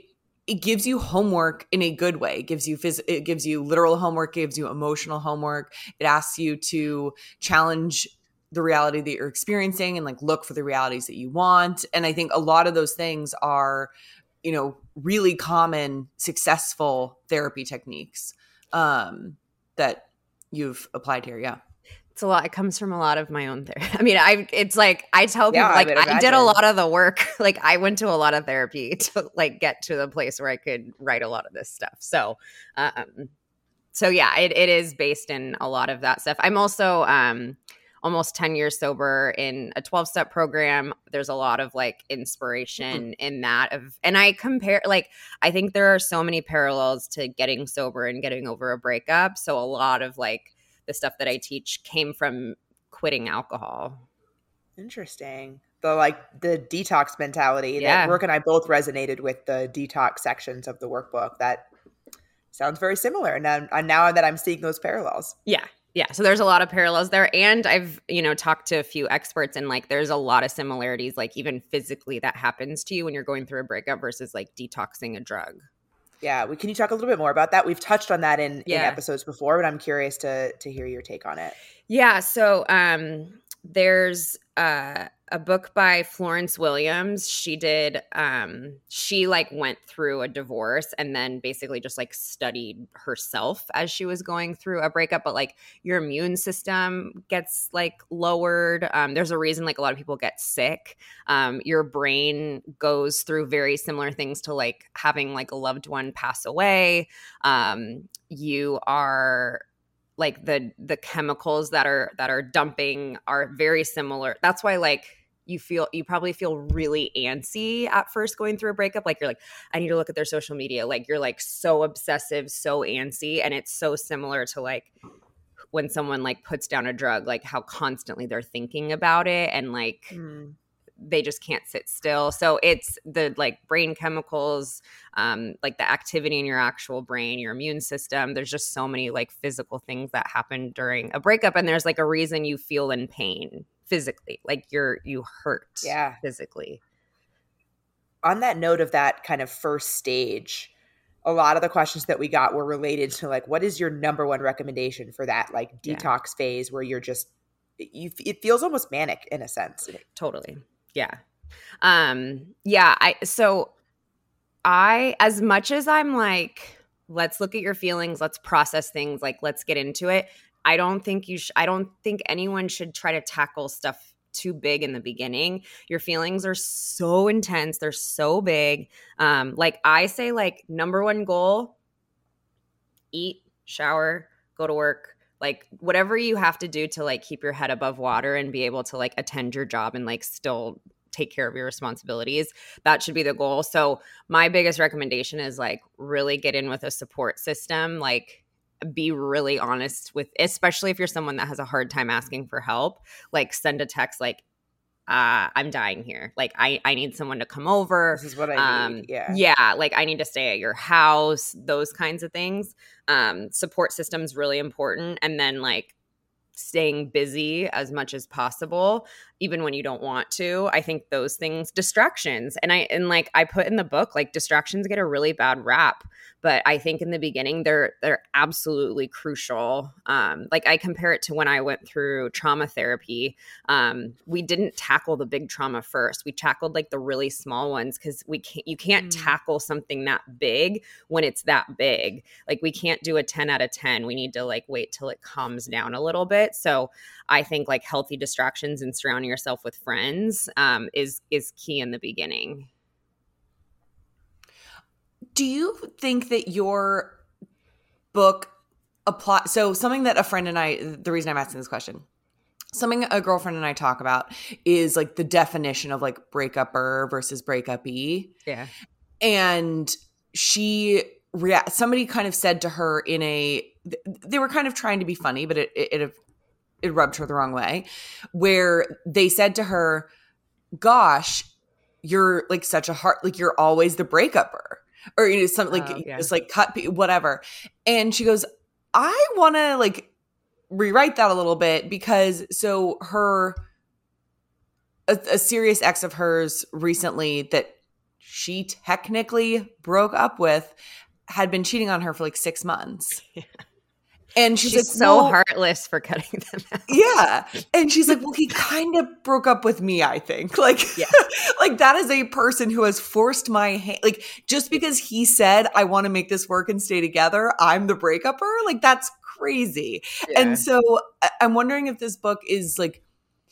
it gives you homework in a good way. It gives you phys- it gives you literal homework, gives you emotional homework. It asks you to challenge the reality that you're experiencing and like look for the realities that you want. And I think a lot of those things are, you know, really common, successful therapy techniques um, that you've applied here. Yeah. It's a lot. It comes from a lot of my own therapy. I mean, I it's like I tell people Yeah, I like would I, did a imagine. lot of the work. Like I went to a lot of therapy to like get to the place where I could write a lot of this stuff. So, um, so yeah, it, it is based in a lot of that stuff. I'm also um, almost ten years sober in a twelve step program. There's a lot of like inspiration mm-hmm. in that of, and I compare like I think there are so many parallels to getting sober and getting over a breakup. So a lot of like the stuff that I teach came from quitting alcohol. Interesting. The like the detox mentality Yeah. that Brooke and I both resonated with the detox sections of the workbook. That sounds very similar. And now, and now that I'm seeing those parallels. Yeah. Yeah. So there's a lot of parallels there. And I've, you know, talked to a few experts and like there's a lot of similarities, like even physically that happens to you when you're going through a breakup versus like detoxing a drug. Yeah, we, can you talk a little bit more about that? We've touched on that in, yeah. in episodes before, but I'm curious to to hear your take on it. Yeah, so um, there's uh, a book by Florence Williams. She did, um, she like went through a divorce and then basically just like studied herself as she was going through a breakup. But like your immune system gets like lowered. Um, there's a reason like a lot of people get sick. Um, your brain goes through very similar things to like having like a loved one pass away. Um, you are like the the chemicals that are that are dumping are very similar. That's why like you feel you probably feel really antsy at first going through a breakup. Like you're like, I need to look at their social media. Like you're like so obsessive, so antsy. And it's so similar to like when someone like puts down a drug, like how constantly they're thinking about it and like mm. they just can't sit still. So it's the like brain chemicals, um, like the activity in your actual brain, your immune system. There's just so many like physical things that happen during a breakup. And there's like a reason you feel in pain physically, like you're, you hurt yeah. physically. On that note of that kind of first stage, a lot of the questions that we got were related to like, what is your number one recommendation for that like detox yeah. phase where you're just, you, it feels almost manic in a sense. Totally. Yeah. Um, yeah. I, so I, as much as I'm like, let's look at your feelings, let's process things, like, let's get into it. I don't think you sh- I don't think anyone should try to tackle stuff too big in the beginning. Your feelings are so intense. They're so big. Um, like I say, like number one goal, eat, shower, go to work. Like whatever you have to do to like keep your head above water and be able to like attend your job and like still take care of your responsibilities. That should be the goal. So my biggest recommendation is like really get in with a support system. Like be really honest with, especially if you're someone that has a hard time asking for help, like send a text like, uh, I'm dying here. Like I, I need someone to come over. This is what I um, need. Yeah. Yeah. Like I need to stay at your house, those kinds of things. Um, support system's really important. And then like staying busy as much as possible, even when you don't want to. I think those things, distractions. And I, and like I put in the book, like distractions get a really bad rap, but I think in the beginning, they're, they're absolutely crucial. Um, like I compare it to when I went through trauma therapy. Um, we didn't tackle the big trauma first. We tackled like the really small ones. Cause we can't, you can't mm. tackle something that big when it's that big. Like we can't do a ten out of ten. We need to like wait till it calms down a little bit. So I think like healthy distractions and surrounding yourself with friends um, is is key in the beginning. Do you think that your book apply? So something that a friend and I, the reason I'm asking this question, something a girlfriend and I talk about is like the definition of like breakupper versus breakup-y. Yeah. And she rea- somebody kind of said to her in a, they were kind of trying to be funny, but it it, it it rubbed her the wrong way, where they said to her, gosh, you're like such a heart, like you're always the breakupper, or you know, something like oh, yeah. just like cut, whatever. And she goes, I want to like rewrite that a little bit because so her, a, a serious ex of hers recently that she technically broke up with had been cheating on her for like six months. Yeah. And she's, she's like, so well, heartless for cutting them out. Yeah. And she's like, well, he kind of broke up with me, I think. Like, yeah. like that is a person who has forced my hand. Like, just because he said, I want to make this work and stay together, I'm the breakupper. Like, that's crazy. Yeah. And so I'm wondering if this book is like,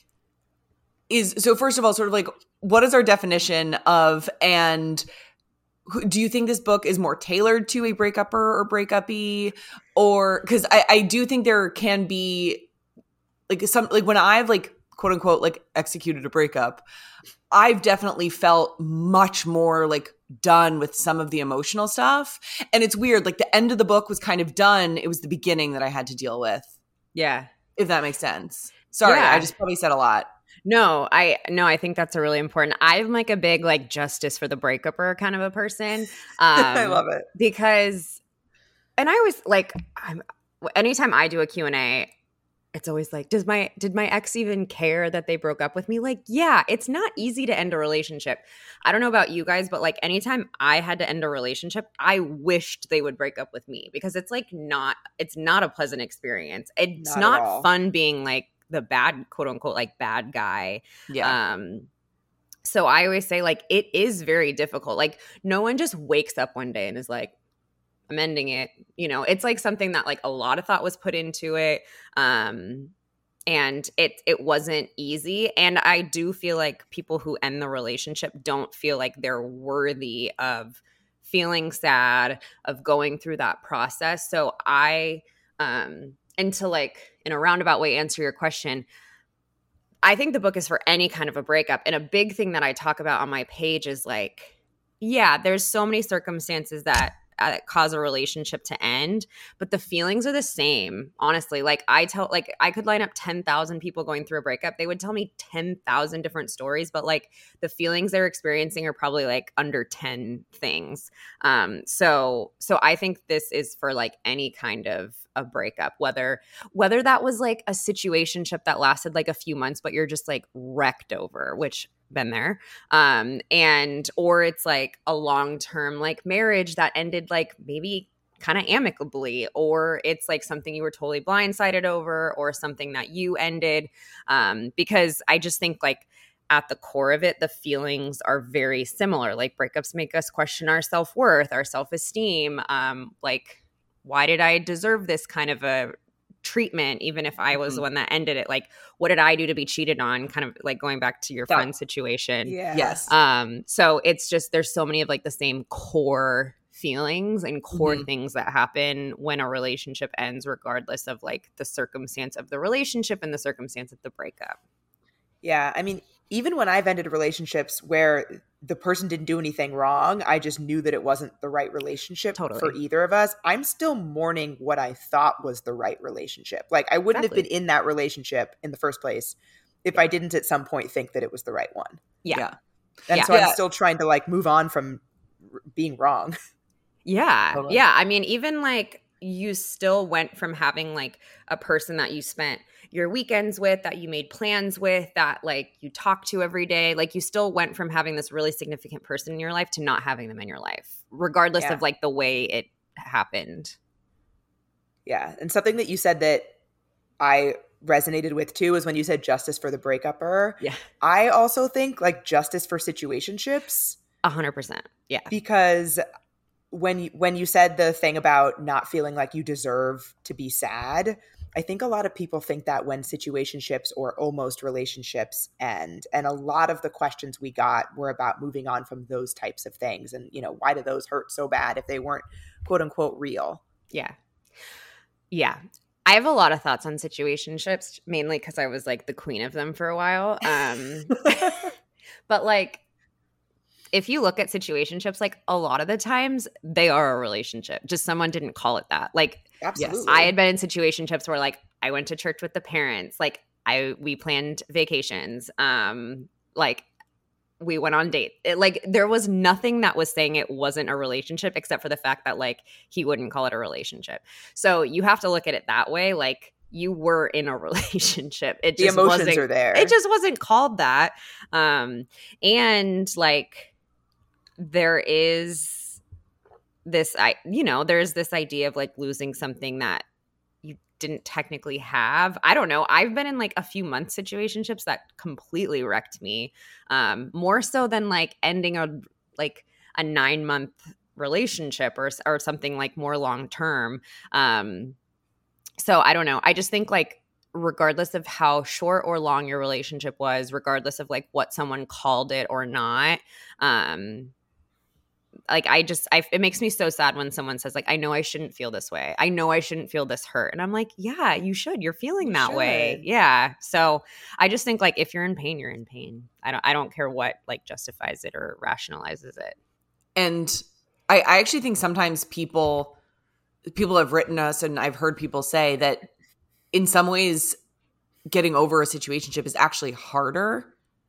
is so first of all, sort of like, what is our definition of, and do you think this book is more tailored to a breakupper or breakup-y? Or because I, I do think there can be like some, like when I've like quote unquote like executed a breakup, I've definitely felt much more like done with some of the emotional stuff. And it's weird, like the end of the book was kind of done. It was the beginning that I had to deal with. Yeah. If that makes sense. Sorry, yeah. I just probably said a lot. No, I no, I think that's a really important. I'm like a big like justice for the breakupper kind of a person. Um, I love it because, and I always like, I'm, anytime I do a Q and A, it's always like, does my did my ex even care that they broke up with me? Like, yeah, it's not easy to end a relationship. I don't know about you guys, but like anytime I had to end a relationship, I wished they would break up with me because it's like not, it's not a pleasant experience. It's not, not fun being like the bad, quote unquote, like bad guy. Yeah. Um, so I always say like, it is very difficult. Like no one just wakes up one day and is like, I'm ending it. You know, it's like something that like a lot of thought was put into it. Um, and it, it wasn't easy. And I do feel like people who end the relationship don't feel like they're worthy of feeling sad, of going through that process. So I, um, and to like in a roundabout way answer your question, I think the book is for any kind of a breakup. And a big thing that I talk about on my page is like, yeah, there's so many circumstances that uh, cause a relationship to end, but the feelings are the same. Honestly, like I tell, like I could line up ten thousand people going through a breakup. They would tell me ten thousand different stories, but like the feelings they're experiencing are probably like under ten things. Um, so, so I think this is for like any kind of a breakup, whether, whether that was like a situationship that lasted like a few months, but you're just like wrecked over, which been there. Um, and, or it's like a long-term like marriage that ended like maybe kind of amicably, or it's like something you were totally blindsided over or something that you ended. Um, because I just think like at the core of it, the feelings are very similar. Like breakups make us question our self-worth, our self-esteem. Um, like, why did I deserve this kind of a treatment, even if I was mm-hmm. the one that ended it? Like, what did I do to be cheated on? Kind of like going back to your that, friend situation. Yeah. Yes. Um, so it's just, there's so many of like the same core feelings and core mm-hmm. things that happen when a relationship ends, regardless of like the circumstance of the relationship and the circumstance of the breakup. Yeah. I mean, even when I've ended relationships where the person didn't do anything wrong, I just knew that it wasn't the right relationship totally. For either of us. I'm still mourning what I thought was the right relationship. Like I wouldn't exactly. have been in that relationship in the first place if yeah. I didn't at some point think that it was the right one. Yeah. yeah. And yeah. so I'm still trying to like move on from r- being wrong. Yeah. Totally. Yeah. I mean, even like you still went from having like a person that you spent your weekends with, that you made plans with, that like you talk to every day. Like you still went from having this really significant person in your life to not having them in your life, regardless yeah. of like the way it happened. Yeah. And something that you said that I resonated with too is when you said justice for the breakupper. Yeah. I also think like justice for situationships. A hundred percent. Yeah. Because when you, when you said the thing about not feeling like you deserve to be sad, I think a lot of people think that when situationships or almost relationships end, and a lot of the questions we got were about moving on from those types of things. And, you know, why do those hurt so bad if they weren't quote unquote real? Yeah. Yeah. I have a lot of thoughts on situationships, mainly because I was like the queen of them for a while. Um, but like, if you look at situationships, like a lot of the times they are a relationship. Just someone didn't call it that. Like, absolutely. Yes, I had been in situationships where like I went to church with the parents. Like I, we planned vacations. Um, like we went on dates. It, like there was nothing that was saying it wasn't a relationship except for the fact that like he wouldn't call it a relationship. So you have to look at it that way. Like you were in a relationship. It just the emotions wasn't, are there. It just wasn't called that. Um, and like, there is this, I, you know, there's this idea of like losing something that you didn't technically have. I don't know. I've been in like a few month situationships that completely wrecked me. Um, more so than like ending a, like a nine month relationship or, or something like more long-term. Um, so I don't know. I just think like, regardless of how short or long your relationship was, regardless of like what someone called it or not, um, like I just, I, it makes me so sad when someone says like, I know I shouldn't feel this way. I know I shouldn't feel this hurt. And I'm like, yeah, you should. You're feeling You that should. way. Yeah. So I just think like if you're in pain, you're in pain. I don't, I don't care what like justifies it or rationalizes it. And I, I actually think sometimes people, people have written us and I've heard people say that in some ways getting over a situationship is actually harder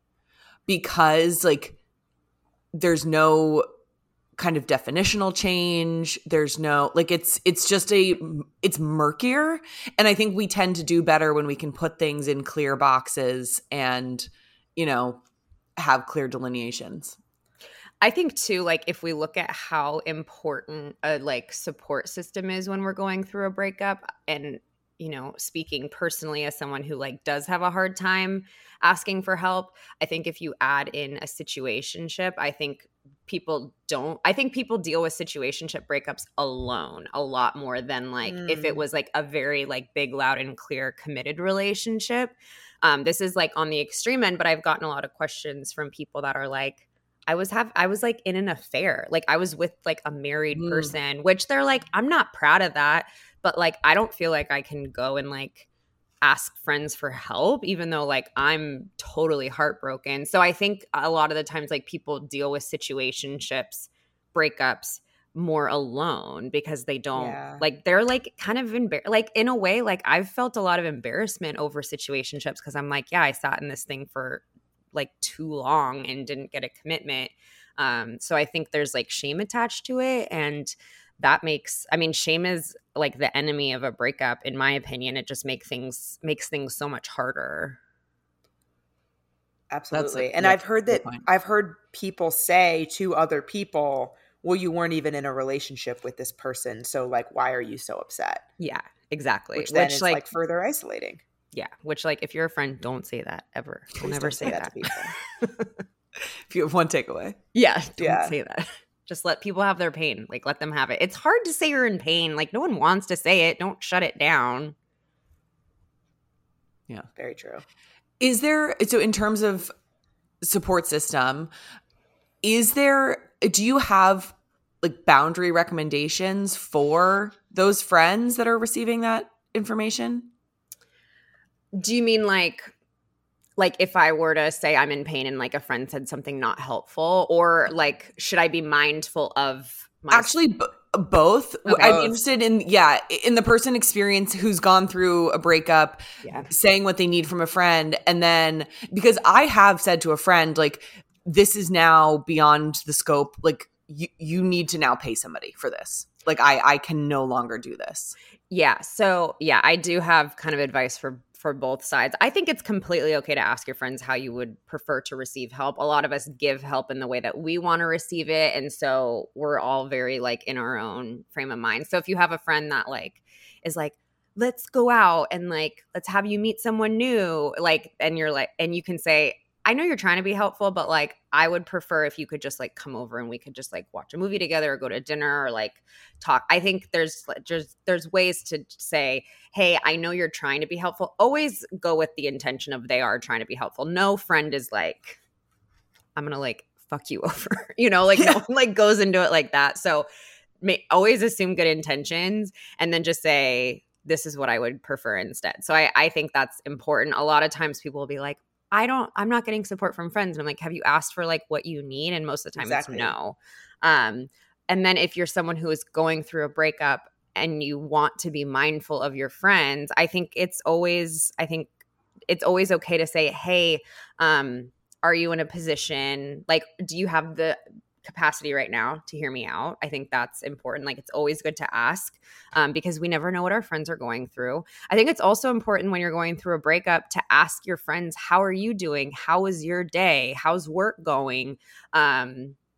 because like there's no kind of definitional change. There's no, like, it's, it's just a, it's murkier. And I think we tend to do better when we can put things in clear boxes and, you know, have clear delineations. I think too, like if we look at how important a like support system is when we're going through a breakup, and, you know, speaking personally as someone who like does have a hard time asking for help, I think if you add in a situationship, I think people don't, I think people deal with situationship breakups alone a lot more than like mm. if it was like a very like big, loud and clear committed relationship. Um, this is like on the extreme end, but I've gotten a lot of questions from people that are like, I was have I was like in an affair. Like I was with like a married mm. person, which they're like, I'm not proud of that, but like I don't feel like I can go and like ask friends for help, even though like I'm totally heartbroken. So I think a lot of the times like people deal with situationships, breakups more alone because they don't yeah. like they're like kind of embar- like in a way like I've felt a lot of embarrassment over situationships because I'm like, yeah, I sat in this thing for like too long and didn't get a commitment. Um, so I think there's like shame attached to it. And that makes, I mean, shame is like the enemy of a breakup, in my opinion. It just makes things, makes things so much harder. Absolutely. A, and yeah, I've heard that, I've heard people say to other people, well, you weren't even in a relationship with this person. So like, why are you so upset? Yeah, exactly. Which then Which, is like, like further isolating. Yeah, which like if you're a friend, don't say that ever. Don't never say, say that, that to people. If you have one takeaway. Yeah, don't yeah. say that. Just let people have their pain. Like let them have it. It's hard to say you're in pain. Like no one wants to say it. Don't shut it down. Yeah, very true. Is there, so in terms of support system, is there, do you have like boundary recommendations for those friends that are receiving that information? Do you mean like, like if I were to say I'm in pain and like a friend said something not helpful, or like should I be mindful of my actually b- both? Okay. I'm interested in yeah in the person experience who's gone through a breakup, yeah. saying what they need from a friend, and then because I have said to a friend like this is now beyond the scope, like you you need to now pay somebody for this. Like I I can no longer do this. Yeah. So yeah, I do have kind of advice for for both sides. I think it's completely okay to ask your friends how you would prefer to receive help. A lot of us give help in the way that we want to receive it. And so we're all very like in our own frame of mind. So if you have a friend that like is like, let's go out and like, let's have you meet someone new, like, and you're like, and you can say, I know you're trying to be helpful, but like I would prefer if you could just like come over and we could just like watch a movie together or go to dinner or like talk. I think there's just there's ways to say, hey, I know you're trying to be helpful. Always go with the intention of they are trying to be helpful. No friend is like, I'm gonna like fuck you over, you know, like yeah. no one like goes into it like that. So may, always assume good intentions and then just say, this is what I would prefer instead. So I, I think that's important. A lot of times people will be like, I don't, I'm not getting support from friends. And I'm like, have you asked for like what you need? And most of the time exactly. it's no. Um, and then if you're someone who is going through a breakup and you want to be mindful of your friends, I think it's always, I think it's always okay to say, hey, um, are you in a position, like, do you have the capacity right now to hear me out? I think that's important. Like it's always good to ask um, because we never know what our friends are going through. I think it's also important when you're going through a breakup to ask your friends, how are you doing? How was your day? How's work going? Um,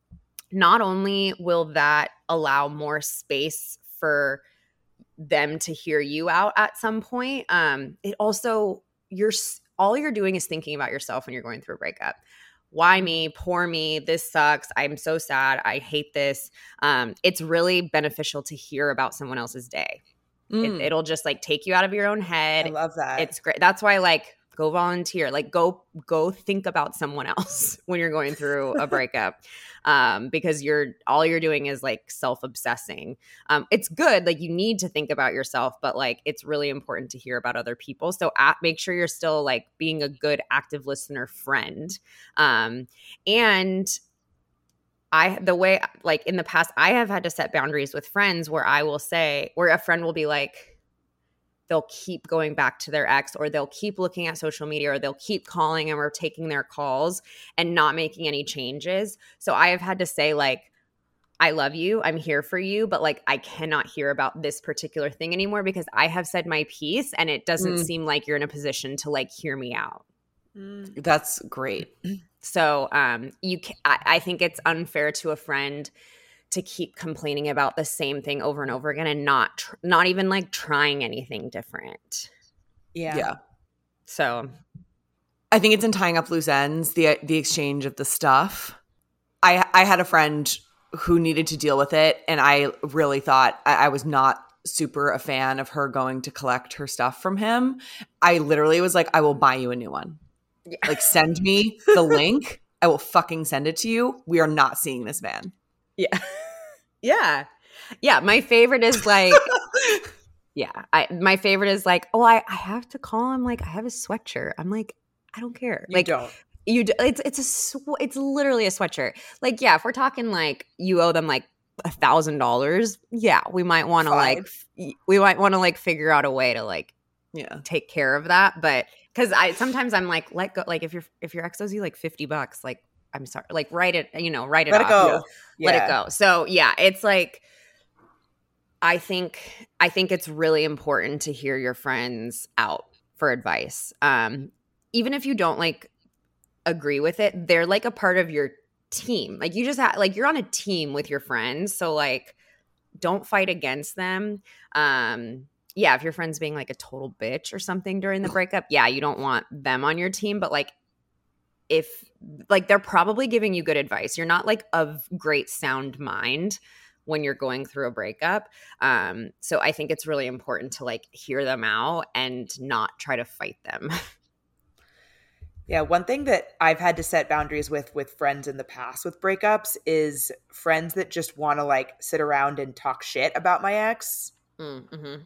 not only will that allow more space for them to hear you out at some point, um, it also, you're all you're doing is thinking about yourself when you're going through a breakup. Why me? Poor me. This sucks. I'm so sad. I hate this. Um, it's really beneficial to hear about someone else's day. Mm. It, it'll just like take you out of your own head. I love that. It's great. That's why like go volunteer, like go go think about someone else when you're going through a breakup, um, because you're all you're doing is like self-obsessing. Um, it's good, like you need to think about yourself, but like it's really important to hear about other people. So at, make sure you're still like being a good active listener friend. Um, and I the way like in the past I have had to set boundaries with friends where I will say where a friend will be like, they'll keep going back to their ex, or they'll keep looking at social media, or they'll keep calling them or taking their calls and not making any changes. So I have had to say like, I love you, I'm here for you, but like I cannot hear about this particular thing anymore because I have said my piece and it doesn't Mm. seem like you're in a position to like hear me out. Mm. That's great. So um, you, ca- I, I think it's unfair to a friend to keep complaining about the same thing over and over again and not tr- not even like trying anything different. Yeah. Yeah. So I think it's in tying up loose ends, the the exchange of the stuff. I I had a friend who needed to deal with it, and I really thought I, I was not super a fan of her going to collect her stuff from him. I literally was like, I will buy you a new one. Yeah. Like, send me the link. I will fucking send it to you. We are not seeing this man. yeah. yeah. Yeah. My favorite is like, yeah. I my favorite is like, oh, I, I have to call him like I have a sweatshirt. I'm like, I don't care. You like don't. you d- it's it's a sw- it's literally a sweatshirt. Like, yeah, if we're talking like you owe them like a thousand dollars, yeah, we might want to like f- we might want to like figure out a way to like Yeah. take care of that. But because I sometimes I'm like, let go. Like if your if your ex owes you like fifty bucks, like I'm sorry, like write it, you know, write it Let off. it go. Let Yeah. it go. So yeah, it's like I think I think it's really important to hear your friends out for advice. Um, even if you don't like agree with it, they're like a part of your team. Like you just have like you're on a team with your friends. So like don't fight against them. Um, yeah, if your friend's being like a total bitch or something during the breakup, yeah, you don't want them on your team. But like if like they're probably giving you good advice. You're not like of great sound mind when you're going through a breakup. Um, so I think it's really important to like hear them out and not try to fight them. Yeah, one thing that I've had to set boundaries with with friends in the past with breakups is friends that just want to like sit around and talk shit about my ex. Mm-hmm.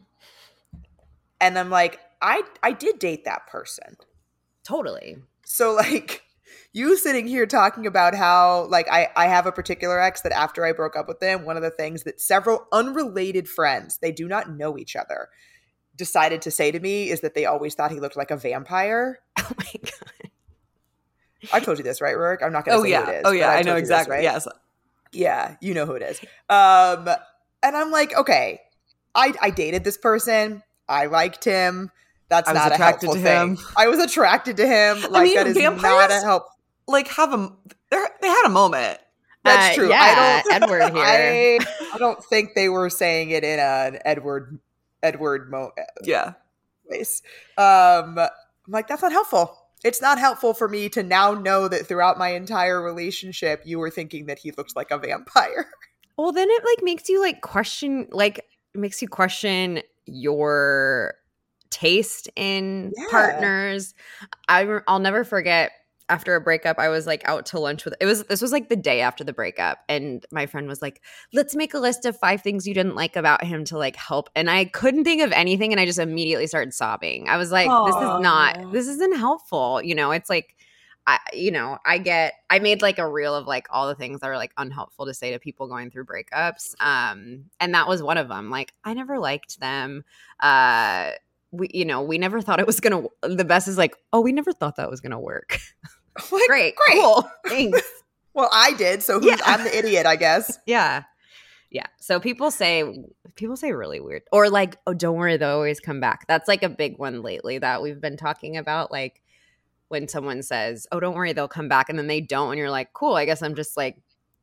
And I'm like, I I did date that person. Totally. So like you sitting here talking about how like I, I have a particular ex that after I broke up with them, one of the things that several unrelated friends, they do not know each other, decided to say to me is that they always thought he looked like a vampire. Oh my God. I told you this, right, Rourke? I'm not going to Oh say yeah. who it is. Oh yeah. but I told know you this, exactly. right? Yes. Yeah, you know who it is. Um, and I'm like, okay, I, I dated this person. I liked him. That's I was not a attracted helpful to him. thing. I was attracted to him. Like, mean, that is not a vampires- help. Like have a they're- they had a moment. That's Uh, true. Yeah, I don't, Edward here. I, I don't think they were saying it in an Edward Edward mo- Yeah. place. Um, I'm like, that's not helpful. It's not helpful for me to now know that throughout my entire relationship, you were thinking that he looked like a vampire. Well, then it like makes you like question, like it makes you question your taste in Yeah. partners. I re- I'll never forget after a breakup, I was like out to lunch with it was this was like the day after the breakup, and my friend was like, "Let's make a list of five things you didn't like about him to like help." And I couldn't think of anything, and I just immediately started sobbing. I was like, "This is not. Aw. This isn't helpful." You know, it's like. I, you know, I get, I made like a reel of like all the things that are like unhelpful to say to people going through breakups. Um, and that was one of them. Like, I never liked them. Uh, we, you know, we never thought it was going to, the best is like, oh, we never thought that was going to work. Like, Great. great. Cool. Thanks. Well, I did, so who's, Yeah. I'm the idiot, I guess. Yeah. Yeah. So people say, people say really weird or like, oh, don't worry, they'll always come back. That's like a big one lately that we've been talking about. Like, when someone says, oh, don't worry, they'll come back, and then they don't, and you're like, cool, I guess I'm just like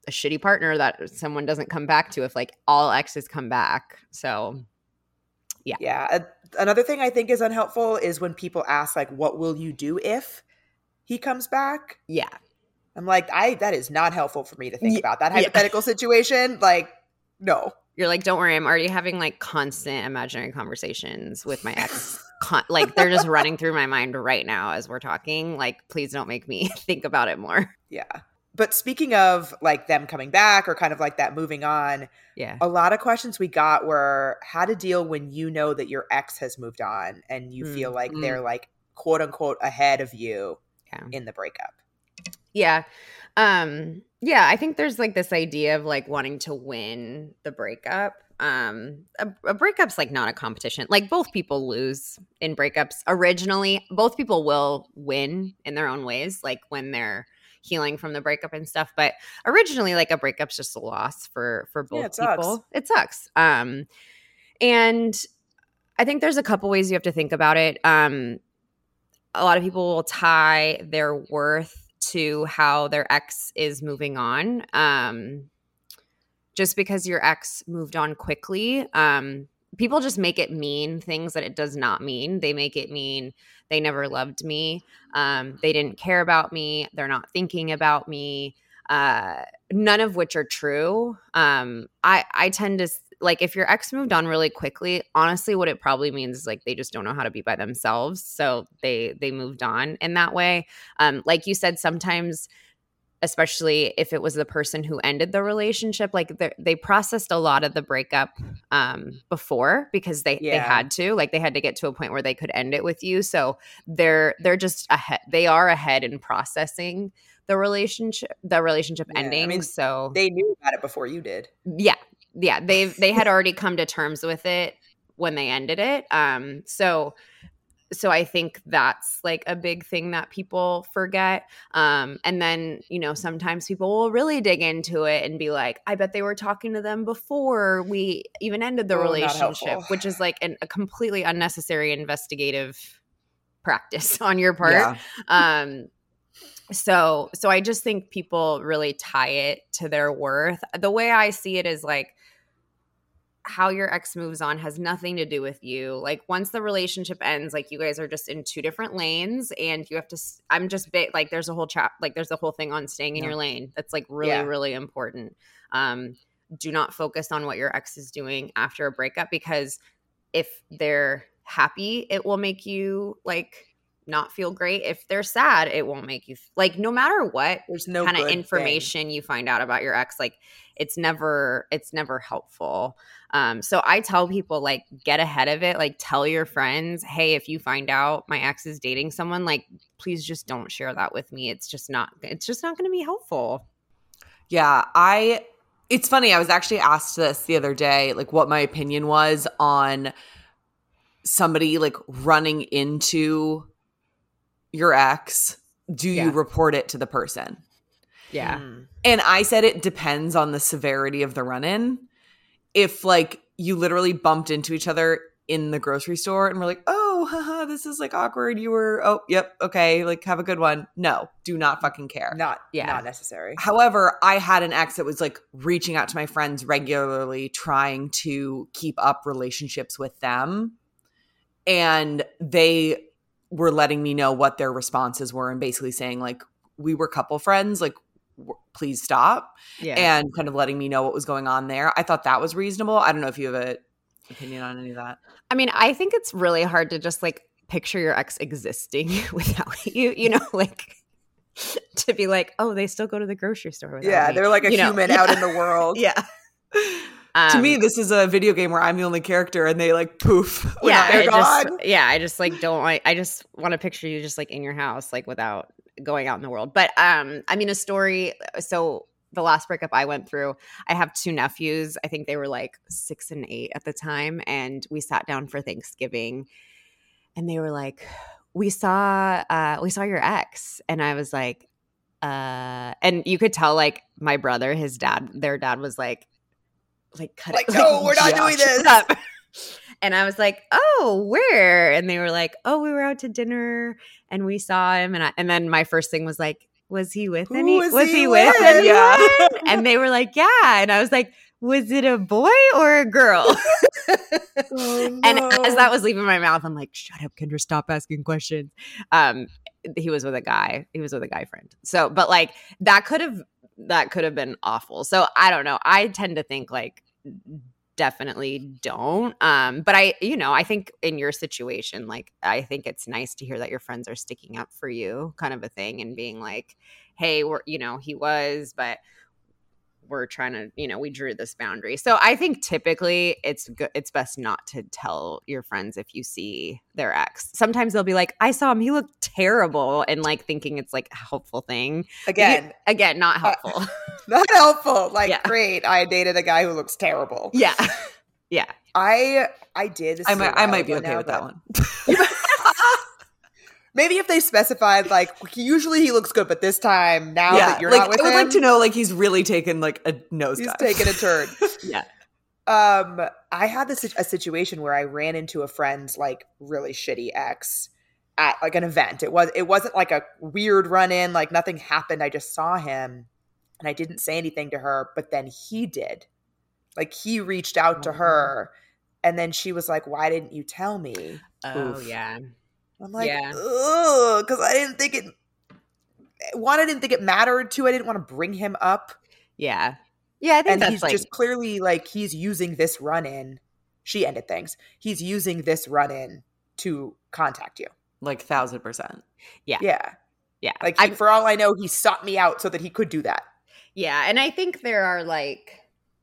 a shitty partner that someone doesn't come back to if like all exes come back. So yeah. Yeah. Another thing I think is unhelpful is when people ask like, what will you do if he comes back? Yeah. I'm like, I that is not helpful for me to think Yeah. about that hypothetical yeah. situation. Like, no. You're like, don't worry, I'm already having like constant imaginary conversations with my ex. Con- like they're just running through my mind right now as we're talking. Like, please don't make me think about it more. Yeah. But speaking of like them coming back or kind of like that moving on, yeah, a lot of questions we got were how to deal when you know that your ex has moved on and you mm. feel like mm. they're like quote unquote ahead of you yeah. in the breakup. Yeah. Um, yeah, I think there's like this idea of like wanting to win the breakup. Um, a, a breakup's like not a competition. Like both people lose in breakups. Originally, both people will win in their own ways, like when they're healing from the breakup and stuff. But originally, like a breakup's just a loss for for both yeah, it people. Sucks. It sucks. Um, and I think there's a couple ways you have to think about it. Um, a lot of people will tie their worth to how their ex is moving on. Um, just because your ex moved on quickly, um, people just make it mean things that it does not mean. They make it mean they never loved me. Um, they didn't care about me. They're not thinking about me. Uh, none of which are true. Um, I, I tend to like if your ex moved on really quickly, honestly, what it probably means is like they just don't know how to be by themselves. So they they moved on in that way. Um, like you said, sometimes, especially if it was the person who ended the relationship, like they processed a lot of the breakup um, before because they, yeah. they had to, like they had to get to a point where they could end it with you. So they're they're just ahead. They are ahead in processing the relationship, the relationship yeah, ending. I mean, so they knew about it before you did. Yeah. Yeah. They they had already come to terms with it when they ended it. Um, so So I think that's like a big thing that people forget. Um, and then, you know, sometimes people will really dig into it and be like, I bet they were talking to them before we even ended the oh, relationship, which is like an, a completely unnecessary investigative practice on your part. Yeah. Um, so, so I just think people really tie it to their worth. The way I see it is like, how your ex moves on has nothing to do with you. Like once the relationship ends, like you guys are just in two different lanes and you have to, I'm just big, like there's a whole chap, like there's a whole thing on staying in yeah. your lane. That's like really, yeah. really important. Um, do not focus on what your ex is doing after a breakup because if they're happy, it will make you like not feel great. If they're sad, it won't make you like no matter what there's no kind of information thing. You find out about your ex, like it's never it's never helpful. Um, so I tell people like get ahead of it, like tell your friends, hey, if you find out my ex is dating someone, like please just don't share that with me. It's just not it's just not going to be helpful. Yeah, I it's funny, I was actually asked this the other day, like what my opinion was on somebody like running into your ex. Do you yeah. report it to the person? Yeah. Mm. And I said it depends on the severity of the run-in. If like you literally bumped into each other in the grocery store and we're like, oh, haha, this is like awkward. You were, oh, yep, okay, like have a good one. No, do not fucking care. Not, yeah. not necessary. However, I had an ex that was like reaching out to my friends regularly, trying to keep up relationships with them. And they were letting me know what their responses were and basically saying like, we were couple friends, like, w- please stop. Yeah. And kind of letting me know what was going on there. I thought that was reasonable. I don't know if you have an opinion on any of that. I mean, I think it's really hard to just like picture your ex existing without you, you know, like to be like, oh, they still go to the grocery store without yeah, me. They're like a you human know? out yeah. in the world. Yeah. Um, to me, this is a video game where I'm the only character and they like poof. Yeah, they're I gone. Just, yeah, I just like don't like. I just want to picture you just like in your house, like without going out in the world. But um, I mean, a story. So the last breakup I went through, I have two nephews. I think they were like six and eight at the time, and we sat down for Thanksgiving, and they were like, "We saw, uh, we saw your ex," and I was like, "Uh," and you could tell like my brother, his dad, their dad was like. Like, cut like, it, no, like, we're not yeah, doing this. Up. And I was like, oh, where? And they were like, oh, we were out to dinner and we saw him. And I, and then my first thing was like, was he with Who any? was Was he he with with? anyone? Yeah. And they were like, yeah. And I was like, was it a boy or a girl? Oh, And no. as that was leaving my mouth, I'm like, shut up, Kendra, stop asking questions. Um, he was with a guy. He was with a guy friend. So, but like that could have that could have been awful. So I don't know. I tend to think like definitely don't. Um, but I, you know, I think in your situation, like I think it's nice to hear that your friends are sticking up for you, kind of a thing, and being like, hey, we're, you know, he was, but we're trying to, you know, we drew this boundary. So I think typically it's good, it's best not to tell your friends if you see their ex. Sometimes they'll be like, I saw him, he looked terrible, and like thinking it's like a helpful thing. Again, You- again, not helpful. Uh, not helpful. Like, Yeah. great, I dated a guy who looks terrible. yeah. Yeah. I I did. I might, I might be be okay with that one. Maybe if they specified, like, usually he looks good, but this time, now yeah, that you're like not with I would him, like to know, like he's really taken like a nosedive. he's taking a turn. Yeah. Um, I had this a situation where I ran into a friend's like really shitty ex at like an event. It was it wasn't like a weird run in, like nothing happened. I just saw him and I didn't say anything to her, but then he did. Like he reached out to her and then she was like, "Why didn't you tell me?" Oh, Oof. yeah. I'm like, Yeah. "Ugh," because I didn't think it one, I didn't think it mattered. Two, I didn't want to bring him up. Yeah. Yeah, I think And that's he's like just clearly like he's using this run in. She ended things. He's using this run in to contact you. Like thousand percent. yeah. Yeah. Yeah. Like he, I, for all I know, he sought me out so that he could do that. yeah, and I think there are like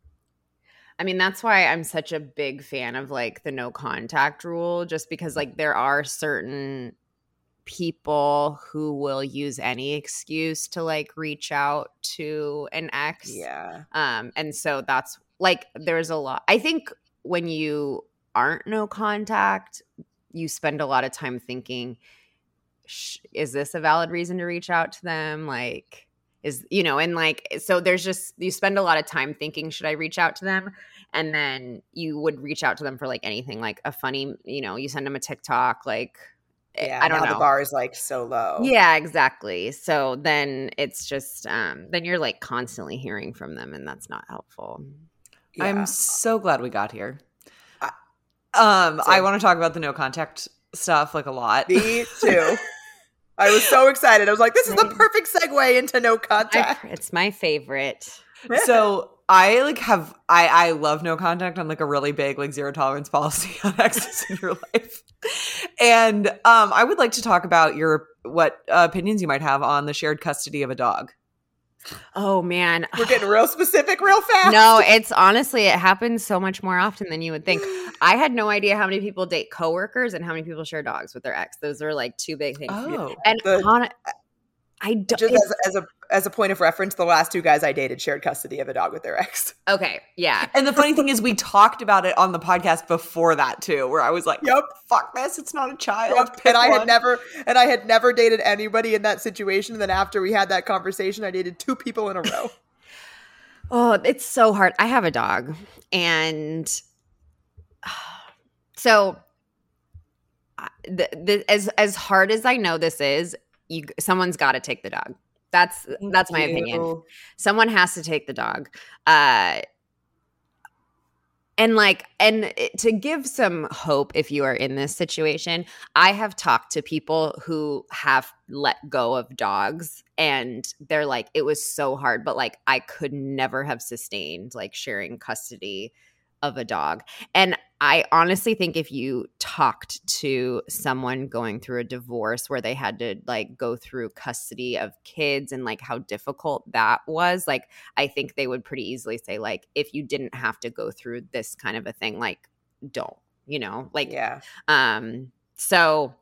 I mean, that's why I'm such a big fan of like the no contact rule, just because like there are certain people who will use any excuse to like reach out to an ex. Yeah. Um, and so that's like there's a lot. I think when you aren't no contact, you spend a lot of time thinking, Sh- is this a valid reason to reach out to them? Like, is, you know, and like, so there's just, you spend a lot of time thinking, should I reach out to them? And then you would reach out to them for like anything, like a funny, you know, you send them a TikTok, like, Yeah. I don't now know. The bar is like so low. Yeah, exactly. So then it's just, um, then you're like constantly hearing from them, and that's not helpful. Yeah. I'm so glad we got here. I- Um, I Same. want to talk about the no contact stuff like a lot. Me too. I was so excited. I was like, this is the Same. perfect segue into no I, contact. it's my favorite. So I like have I I love no contact on like a really big like zero tolerance policy on exes in your life, and um I would like to talk about your what uh, opinions you might have on the shared custody of a dog. Oh man, We're getting real specific real fast. no, it's honestly it happens so much more often than you would think. I had no idea how many people date coworkers and how many people share dogs with their ex. Those are like two big things. Oh, And The- on, I don't. Just it's- as, as a as a point of reference, the last two guys I dated shared custody of a dog with their ex. okay, yeah. and the funny thing is, we talked about it on the podcast before that too, where I was like, Yep. fuck this, it's not a child." Yep. Pick And I had one. never and I had never dated anybody in that situation. And then after we had that conversation, I dated two people in a row. Oh, it's so hard. I have a dog, and so uh, the, the, as as hard as I know this is, you someone's got to take the dog. That's Thank that's my you. opinion. Someone has to take the dog. Uh, and like, and it- to give some hope, if you are in this situation, I have talked to people who have let go of dogs, and they're like, it was so hard, but like, I could never have sustained like sharing custody of a dog. And I honestly think if you talked to someone going through a divorce where they had to like go through custody of kids and like how difficult that was, like I think they would pretty easily say like, if you didn't have to go through this kind of a thing, like don't, you know, like Yeah. um so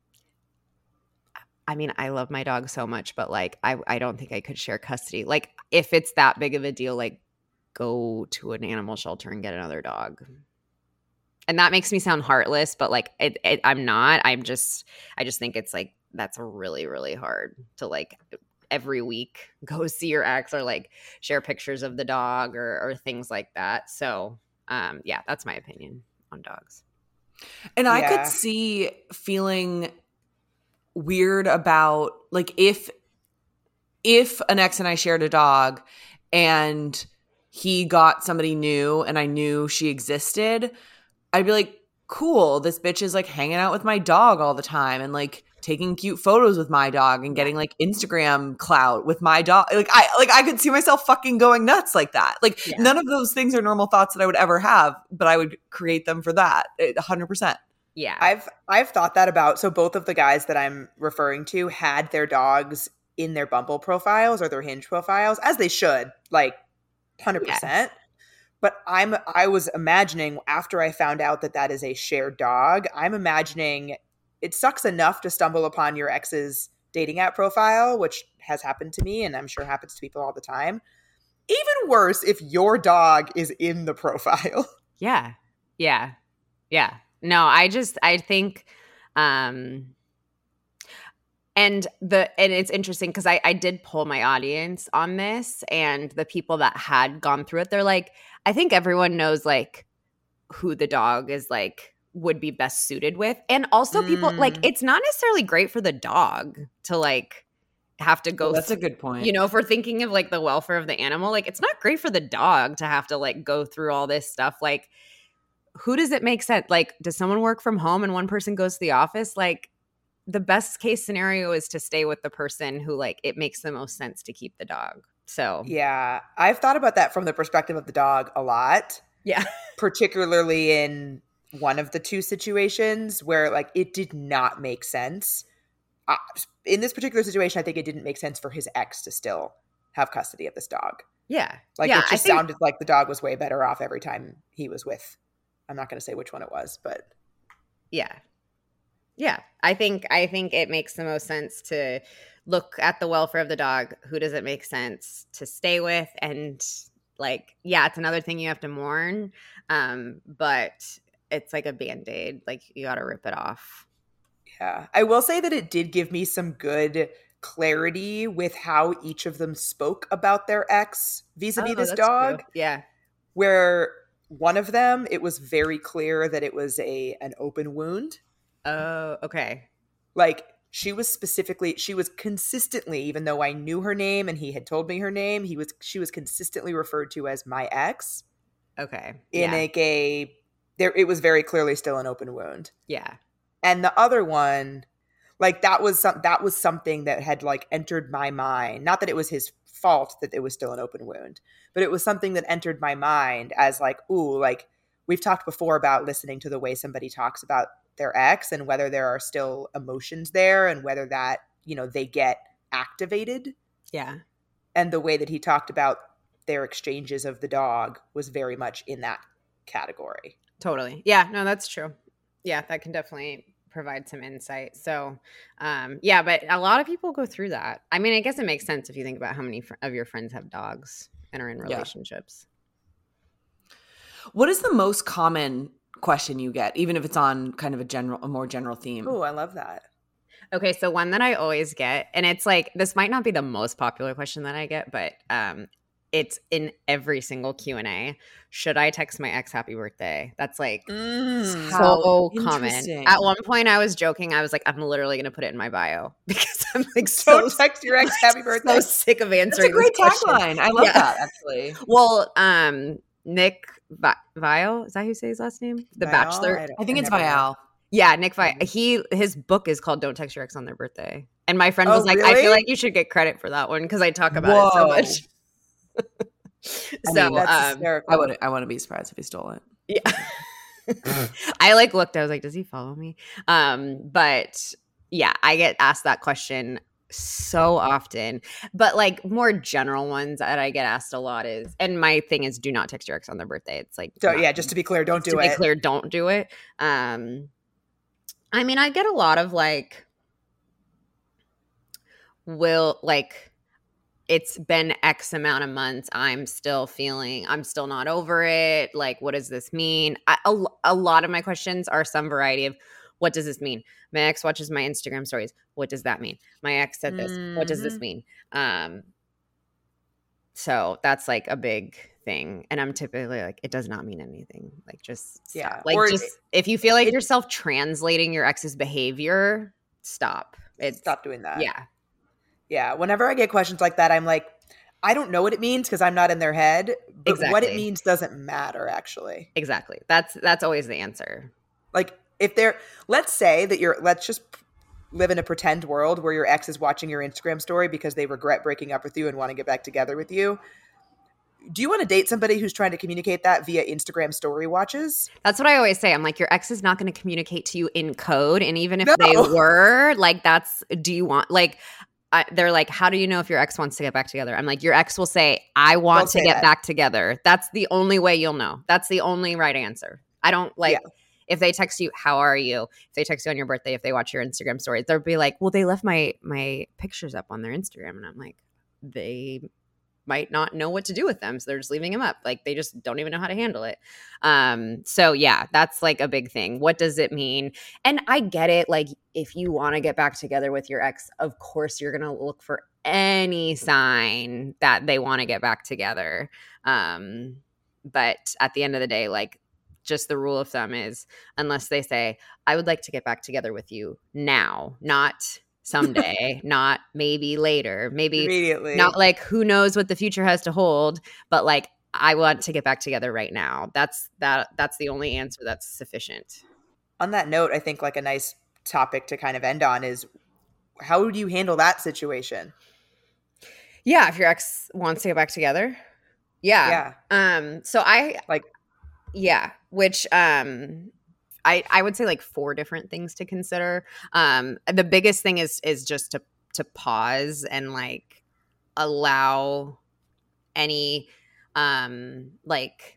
I mean, I love my dog so much, but like I I don't think I could share custody. Like if it's that big of a deal, like go to an animal shelter and get another dog. And that makes me sound heartless, but like it, it, I'm not. I'm just, I just think it's like that's really, really hard to like every week go see your ex or like share pictures of the dog or, or things like that. So, um, yeah, that's my opinion on dogs. And I Yeah. could see feeling weird about like if if an ex and I shared a dog and he got somebody new and I knew she existed, I'd be like, cool, this bitch is like hanging out with my dog all the time and like taking cute photos with my dog and getting like Instagram clout with my dog. Like I like I could see myself fucking going nuts like that. Like Yeah. none of those things are normal thoughts that I would ever have, but I would create them for that. one hundred percent. Yeah. I've I've thought that about. So both of the guys that I'm referring to had their dogs in their Bumble profiles or their Hinge profiles, as they should, like one hundred percent. But I'm I was imagining after I found out that that is a shared dog, I'm imagining it sucks enough to stumble upon your ex's dating app profile, which has happened to me and I'm sure happens to people all the time. Even worse if your dog is in the profile. Yeah. Yeah. Yeah. No, I just I think um and the and it's interesting because I, I did poll my audience on this, and the people that had gone through it, they're like, I think everyone knows like who the dog is like would be best suited with. And also people like Mm. it's not necessarily great for the dog to like have to go Well, that's th- a good point. you know, if we're thinking of like the welfare of the animal, like it's not great for the dog to have to like go through all this stuff. Like, who does it make sense? Like, does someone work from home and one person goes to the office? Like, the best case scenario is to stay with the person who like it makes the most sense to keep the dog. So Yeah, I've thought about that from the perspective of the dog a lot, yeah. particularly in one of the two situations where like it did not make sense. Uh, in this particular situation, I think it didn't make sense for his ex to still have custody of this dog. Yeah. Like yeah, it I just think- sounded like the dog was way better off every time he was with. I'm not going to say which one it was, but Yeah. Yeah. I think I think it makes the most sense to look at the welfare of the dog. Who does it make sense to stay with? And like, yeah, it's another thing you have to mourn. Um, but it's like a Band-Aid. Like you gotta rip it off. yeah. I will say that it did give me some good clarity with how each of them spoke about their ex vis-a-vis Oh, this that's dog. true. Yeah. Where one of them, it was very clear that it was a an open wound. Oh, okay. Like she was specifically, she was consistently, even though I knew her name and he had told me her name, he was she was consistently referred to as my ex Okay. in yeah. a gay. There, it was very clearly still an open wound. yeah. And the other one, like that was some that was something that had like entered my mind. Not that it was his fault that it was still an open wound, but it was something that entered my mind as like, ooh, like we've talked before about listening to the way somebody talks about their ex and whether there are still emotions there and whether that, you know, they get activated. Yeah. And the way that he talked about their exchanges of the dog was very much in that category. Totally. Yeah, no, that's true. Yeah, that can definitely provide some insight. So, um, yeah, but a lot of people go through that. I mean, I guess it makes sense if you think about how many fr- of your friends have dogs and are in Yeah. relationships. What is the most common question you get, even if it's on kind of a general, a more general theme? Oh, I love that. Okay, so one that I always get, and it's like this might not be the most popular question that I get, but um, it's in every single Q and A. Should I text my ex happy birthday? That's like Mm. How so common. interesting. At one point, I was joking. I was like, I'm literally going to put it in my bio because I'm like so Don't text your ex happy birthday. so sick of That's answering. a great this question. tagline. I love Yeah. that, actually. Well, um, Nick Vi- Vile, is that how you say his last name? The Vial? Bachelor. I, don't- I think it's never know. Vial. Yeah, Nick Vi. Mhm. He his book is called "Don't Text Your Ex on Their Birthday," and my friend Oh, was like, "I really? feel like you should get credit for that one because I talk about it so Whoa. much." I so mean, That's um, hysterical. I would I wouldn't be surprised if he stole it. yeah. I like looked. I was like, "Does he follow me?" Um, but yeah, I get asked that question so often. But like more general ones that I get asked a lot is, and my thing is, do not text your ex on their birthday. It's like, So, not- yeah, just to be clear, don't to do be it. clear, don't do it. Um, I mean, I get a lot of like, will like, it's been X amount of months. I'm still feeling, I'm still not over it. Like, what does this mean? I, a, a lot of my questions are some variety of, what does this mean? My ex watches my Instagram stories. What does that mean? My ex said this. What does this Mhm. mean? Um, so that's like a big thing. And I'm typically like, it does not mean anything. Like, just stop. Yeah. Like, Or just it- if you feel like it- you're self-translating your ex's behavior, stop. It's Stop doing that. yeah. Yeah. Whenever I get questions like that, I'm like, I don't know what it means because I'm not in their head, but Exactly. what it means doesn't matter actually. Exactly. That's that's always the answer. Like if they're, let's say that you're, let's just live in a pretend world where your ex is watching your Instagram story because they regret breaking up with you and want to get back together with you. Do you want to date somebody who's trying to communicate that via Instagram story watches? That's what I always say. I'm like, your ex is not going to communicate to you in code. And even if No. they were, like, that's, do you want, like, I, they're like, how do you know if your ex wants to get back together? I'm like, your ex will say, I want They'll to say get that. back together. That's the only way you'll know. That's the only right answer. I don't like, Yeah. if they text you, how are you? If they text you on your birthday, if they watch your Instagram stories, they'll be like, well, they left my my pictures up on their Instagram. And I'm like, they might not know what to do with them. So they're just leaving them up. Like they just don't even know how to handle it. Um, so yeah, that's like a big thing. What does it mean? And I get it. Like if you want to get back together with your ex, of course you're going to look for any sign that they want to get back together. Um, but at the end of the day, like just the rule of thumb is unless they say, I would like to get back together with you now, not someday, not maybe later, maybe Immediately. not like who knows what the future has to hold, but like I want to get back together right now. That's that that's the only answer that's sufficient. On that note, I think like a nice topic to kind of end on is how do you handle that situation? Yeah, if your ex wants to get back together. Yeah. Yeah. Um so I Like yeah, which um I, I would say like four different things to consider. Um, the biggest thing is is just to to pause and like allow any um like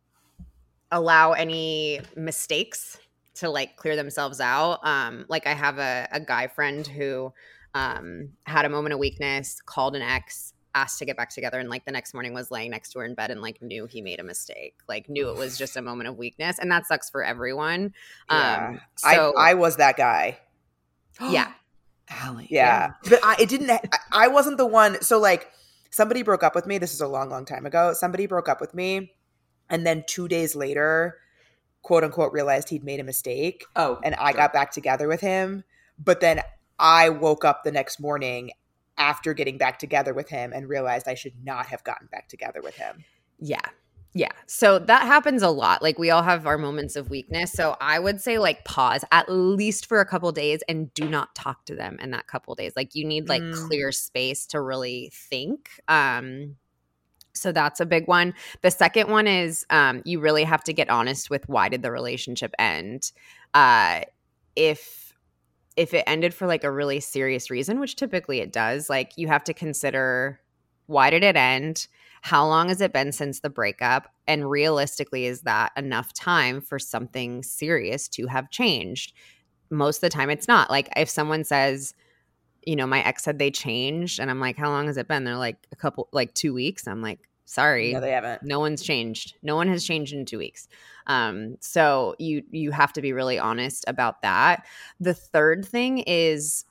allow any mistakes to like clear themselves out. Um, like I have a, a guy friend who um had a moment of weakness, called an ex, asked to get back together, and like the next morning was laying next to her in bed and like knew he made a mistake, like knew it was just a moment of weakness, and that sucks for everyone. yeah. Um, so I I was that guy. yeah, Allie. Yeah. But I it didn't I, I wasn't the one. So like somebody broke up with me. This is a long, long time ago. Somebody broke up with me. And then two days later, quote unquote, realized he'd made a mistake. Oh, And I sure. got back together with him. But then I woke up the next morning after getting back together with him and realized I should not have gotten back together with him. yeah, yeah. So that happens a lot. Like we all have our moments of weakness. So I would say like pause at least for a couple days and do not talk to them in that couple days. Like you need like Mm. clear space to really think. Um, so that's a big one. The second one is um, you really have to get honest with why did the relationship end. Uh, if if it ended for like a really serious reason, which typically it does, like you have to consider why did it end? How long has it been since the breakup? And realistically, is that enough time for something serious to have changed? Most of the time it's not. Like if someone says, you know, my ex said they changed and I'm like, how long has it been? They're like a couple, like two weeks. I'm like, sorry. No, they haven't. No one's changed. No one has changed in two weeks. Um, so you you have to be really honest about that. The third thing is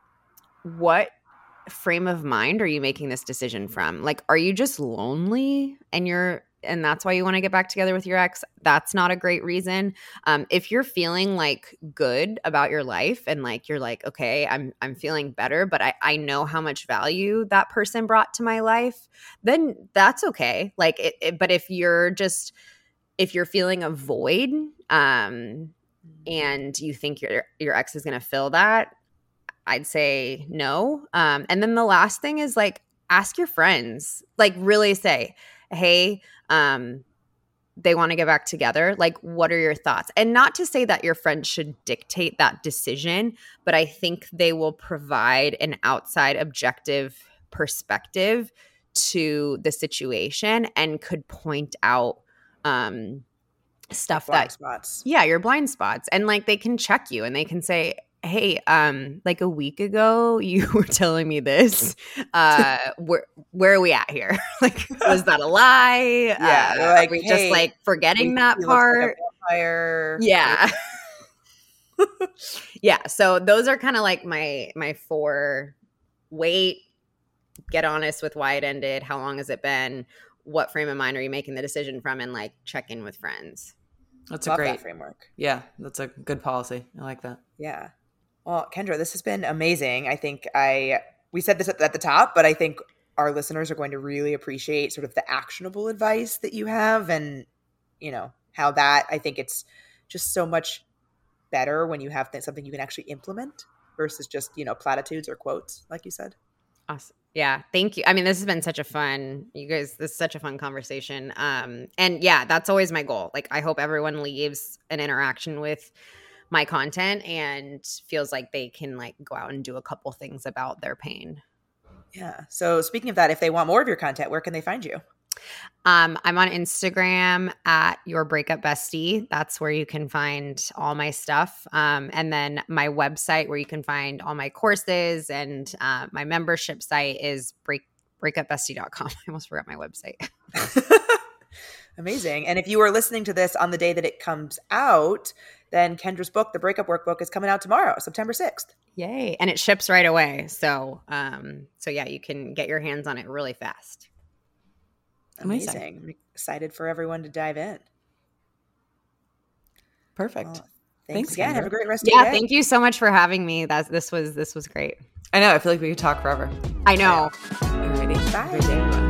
what frame of mind are you making this decision from? Like, are you just lonely and you're and that's why you want to get back together with your ex? That's not a great reason. Um, if you're feeling like good about your life and like you're like, okay, I'm I'm feeling better, but I, I know how much value that person brought to my life, then that's okay. Like it, it but if you're just if you're feeling a void, um, and you think your your ex is gonna fill that, I'd say no. Um, and then the last thing is like ask your friends, like really say, hey, um, they want to get back together. Like, what are your thoughts? And not to say that your friends should dictate that decision, but I think they will provide an outside objective perspective to the situation and could point out um, stuff Blind that, spots. yeah, your blind spots. And like they can check you and they can say, hey, um, like a week ago, you were telling me this. Uh, where where are we at here? Like, was that a lie? Yeah, uh, they're like, are we hey, just like forgetting that He looks like part? a vampire. Yeah, yeah. So those are kind of like my my four. Wait, get honest with why it ended. How long has it been? What frame of mind are you making the decision from? And like check in with friends. That's Love a great that framework. Yeah, that's a good policy. I like that. Yeah. Well, Kendra, this has been amazing. I think I we said this at, at the top, but I think our listeners are going to really appreciate sort of the actionable advice that you have, and, you know, how that, I think it's just so much better when you have th- something you can actually implement versus just, you know, platitudes or quotes, like you said. Awesome. Yeah. Thank you. I mean, this has been such a fun, you guys, this is such a fun conversation. Um, and yeah, that's always my goal. Like, I hope everyone leaves an interaction with my content and feels like they can like go out and do a couple things about their pain. Yeah. So speaking of that, if they want more of your content, where can they find you? Um, I'm on Instagram at Your Breakup Bestie. That's where you can find all my stuff. Um, and then my website where you can find all my courses, and uh, my membership site is break, breakup bestie dot com. I almost forgot my website. Amazing. And if you are listening to this on the day that it comes out, then Kendra's book, The Breakup Workbook, is coming out tomorrow, September sixth. Yay. And it ships right away. So, um, so yeah, you can get your hands on it really fast. Amazing. Amazing. I'm excited for everyone to dive in. Perfect. Well, thanks, Thanks, again. Kendra. Have a great rest of Yeah. your day. Thank you so much for having me. That's, this was, this was great. I know. I feel like we could talk forever. I know. Alrighty. Bye.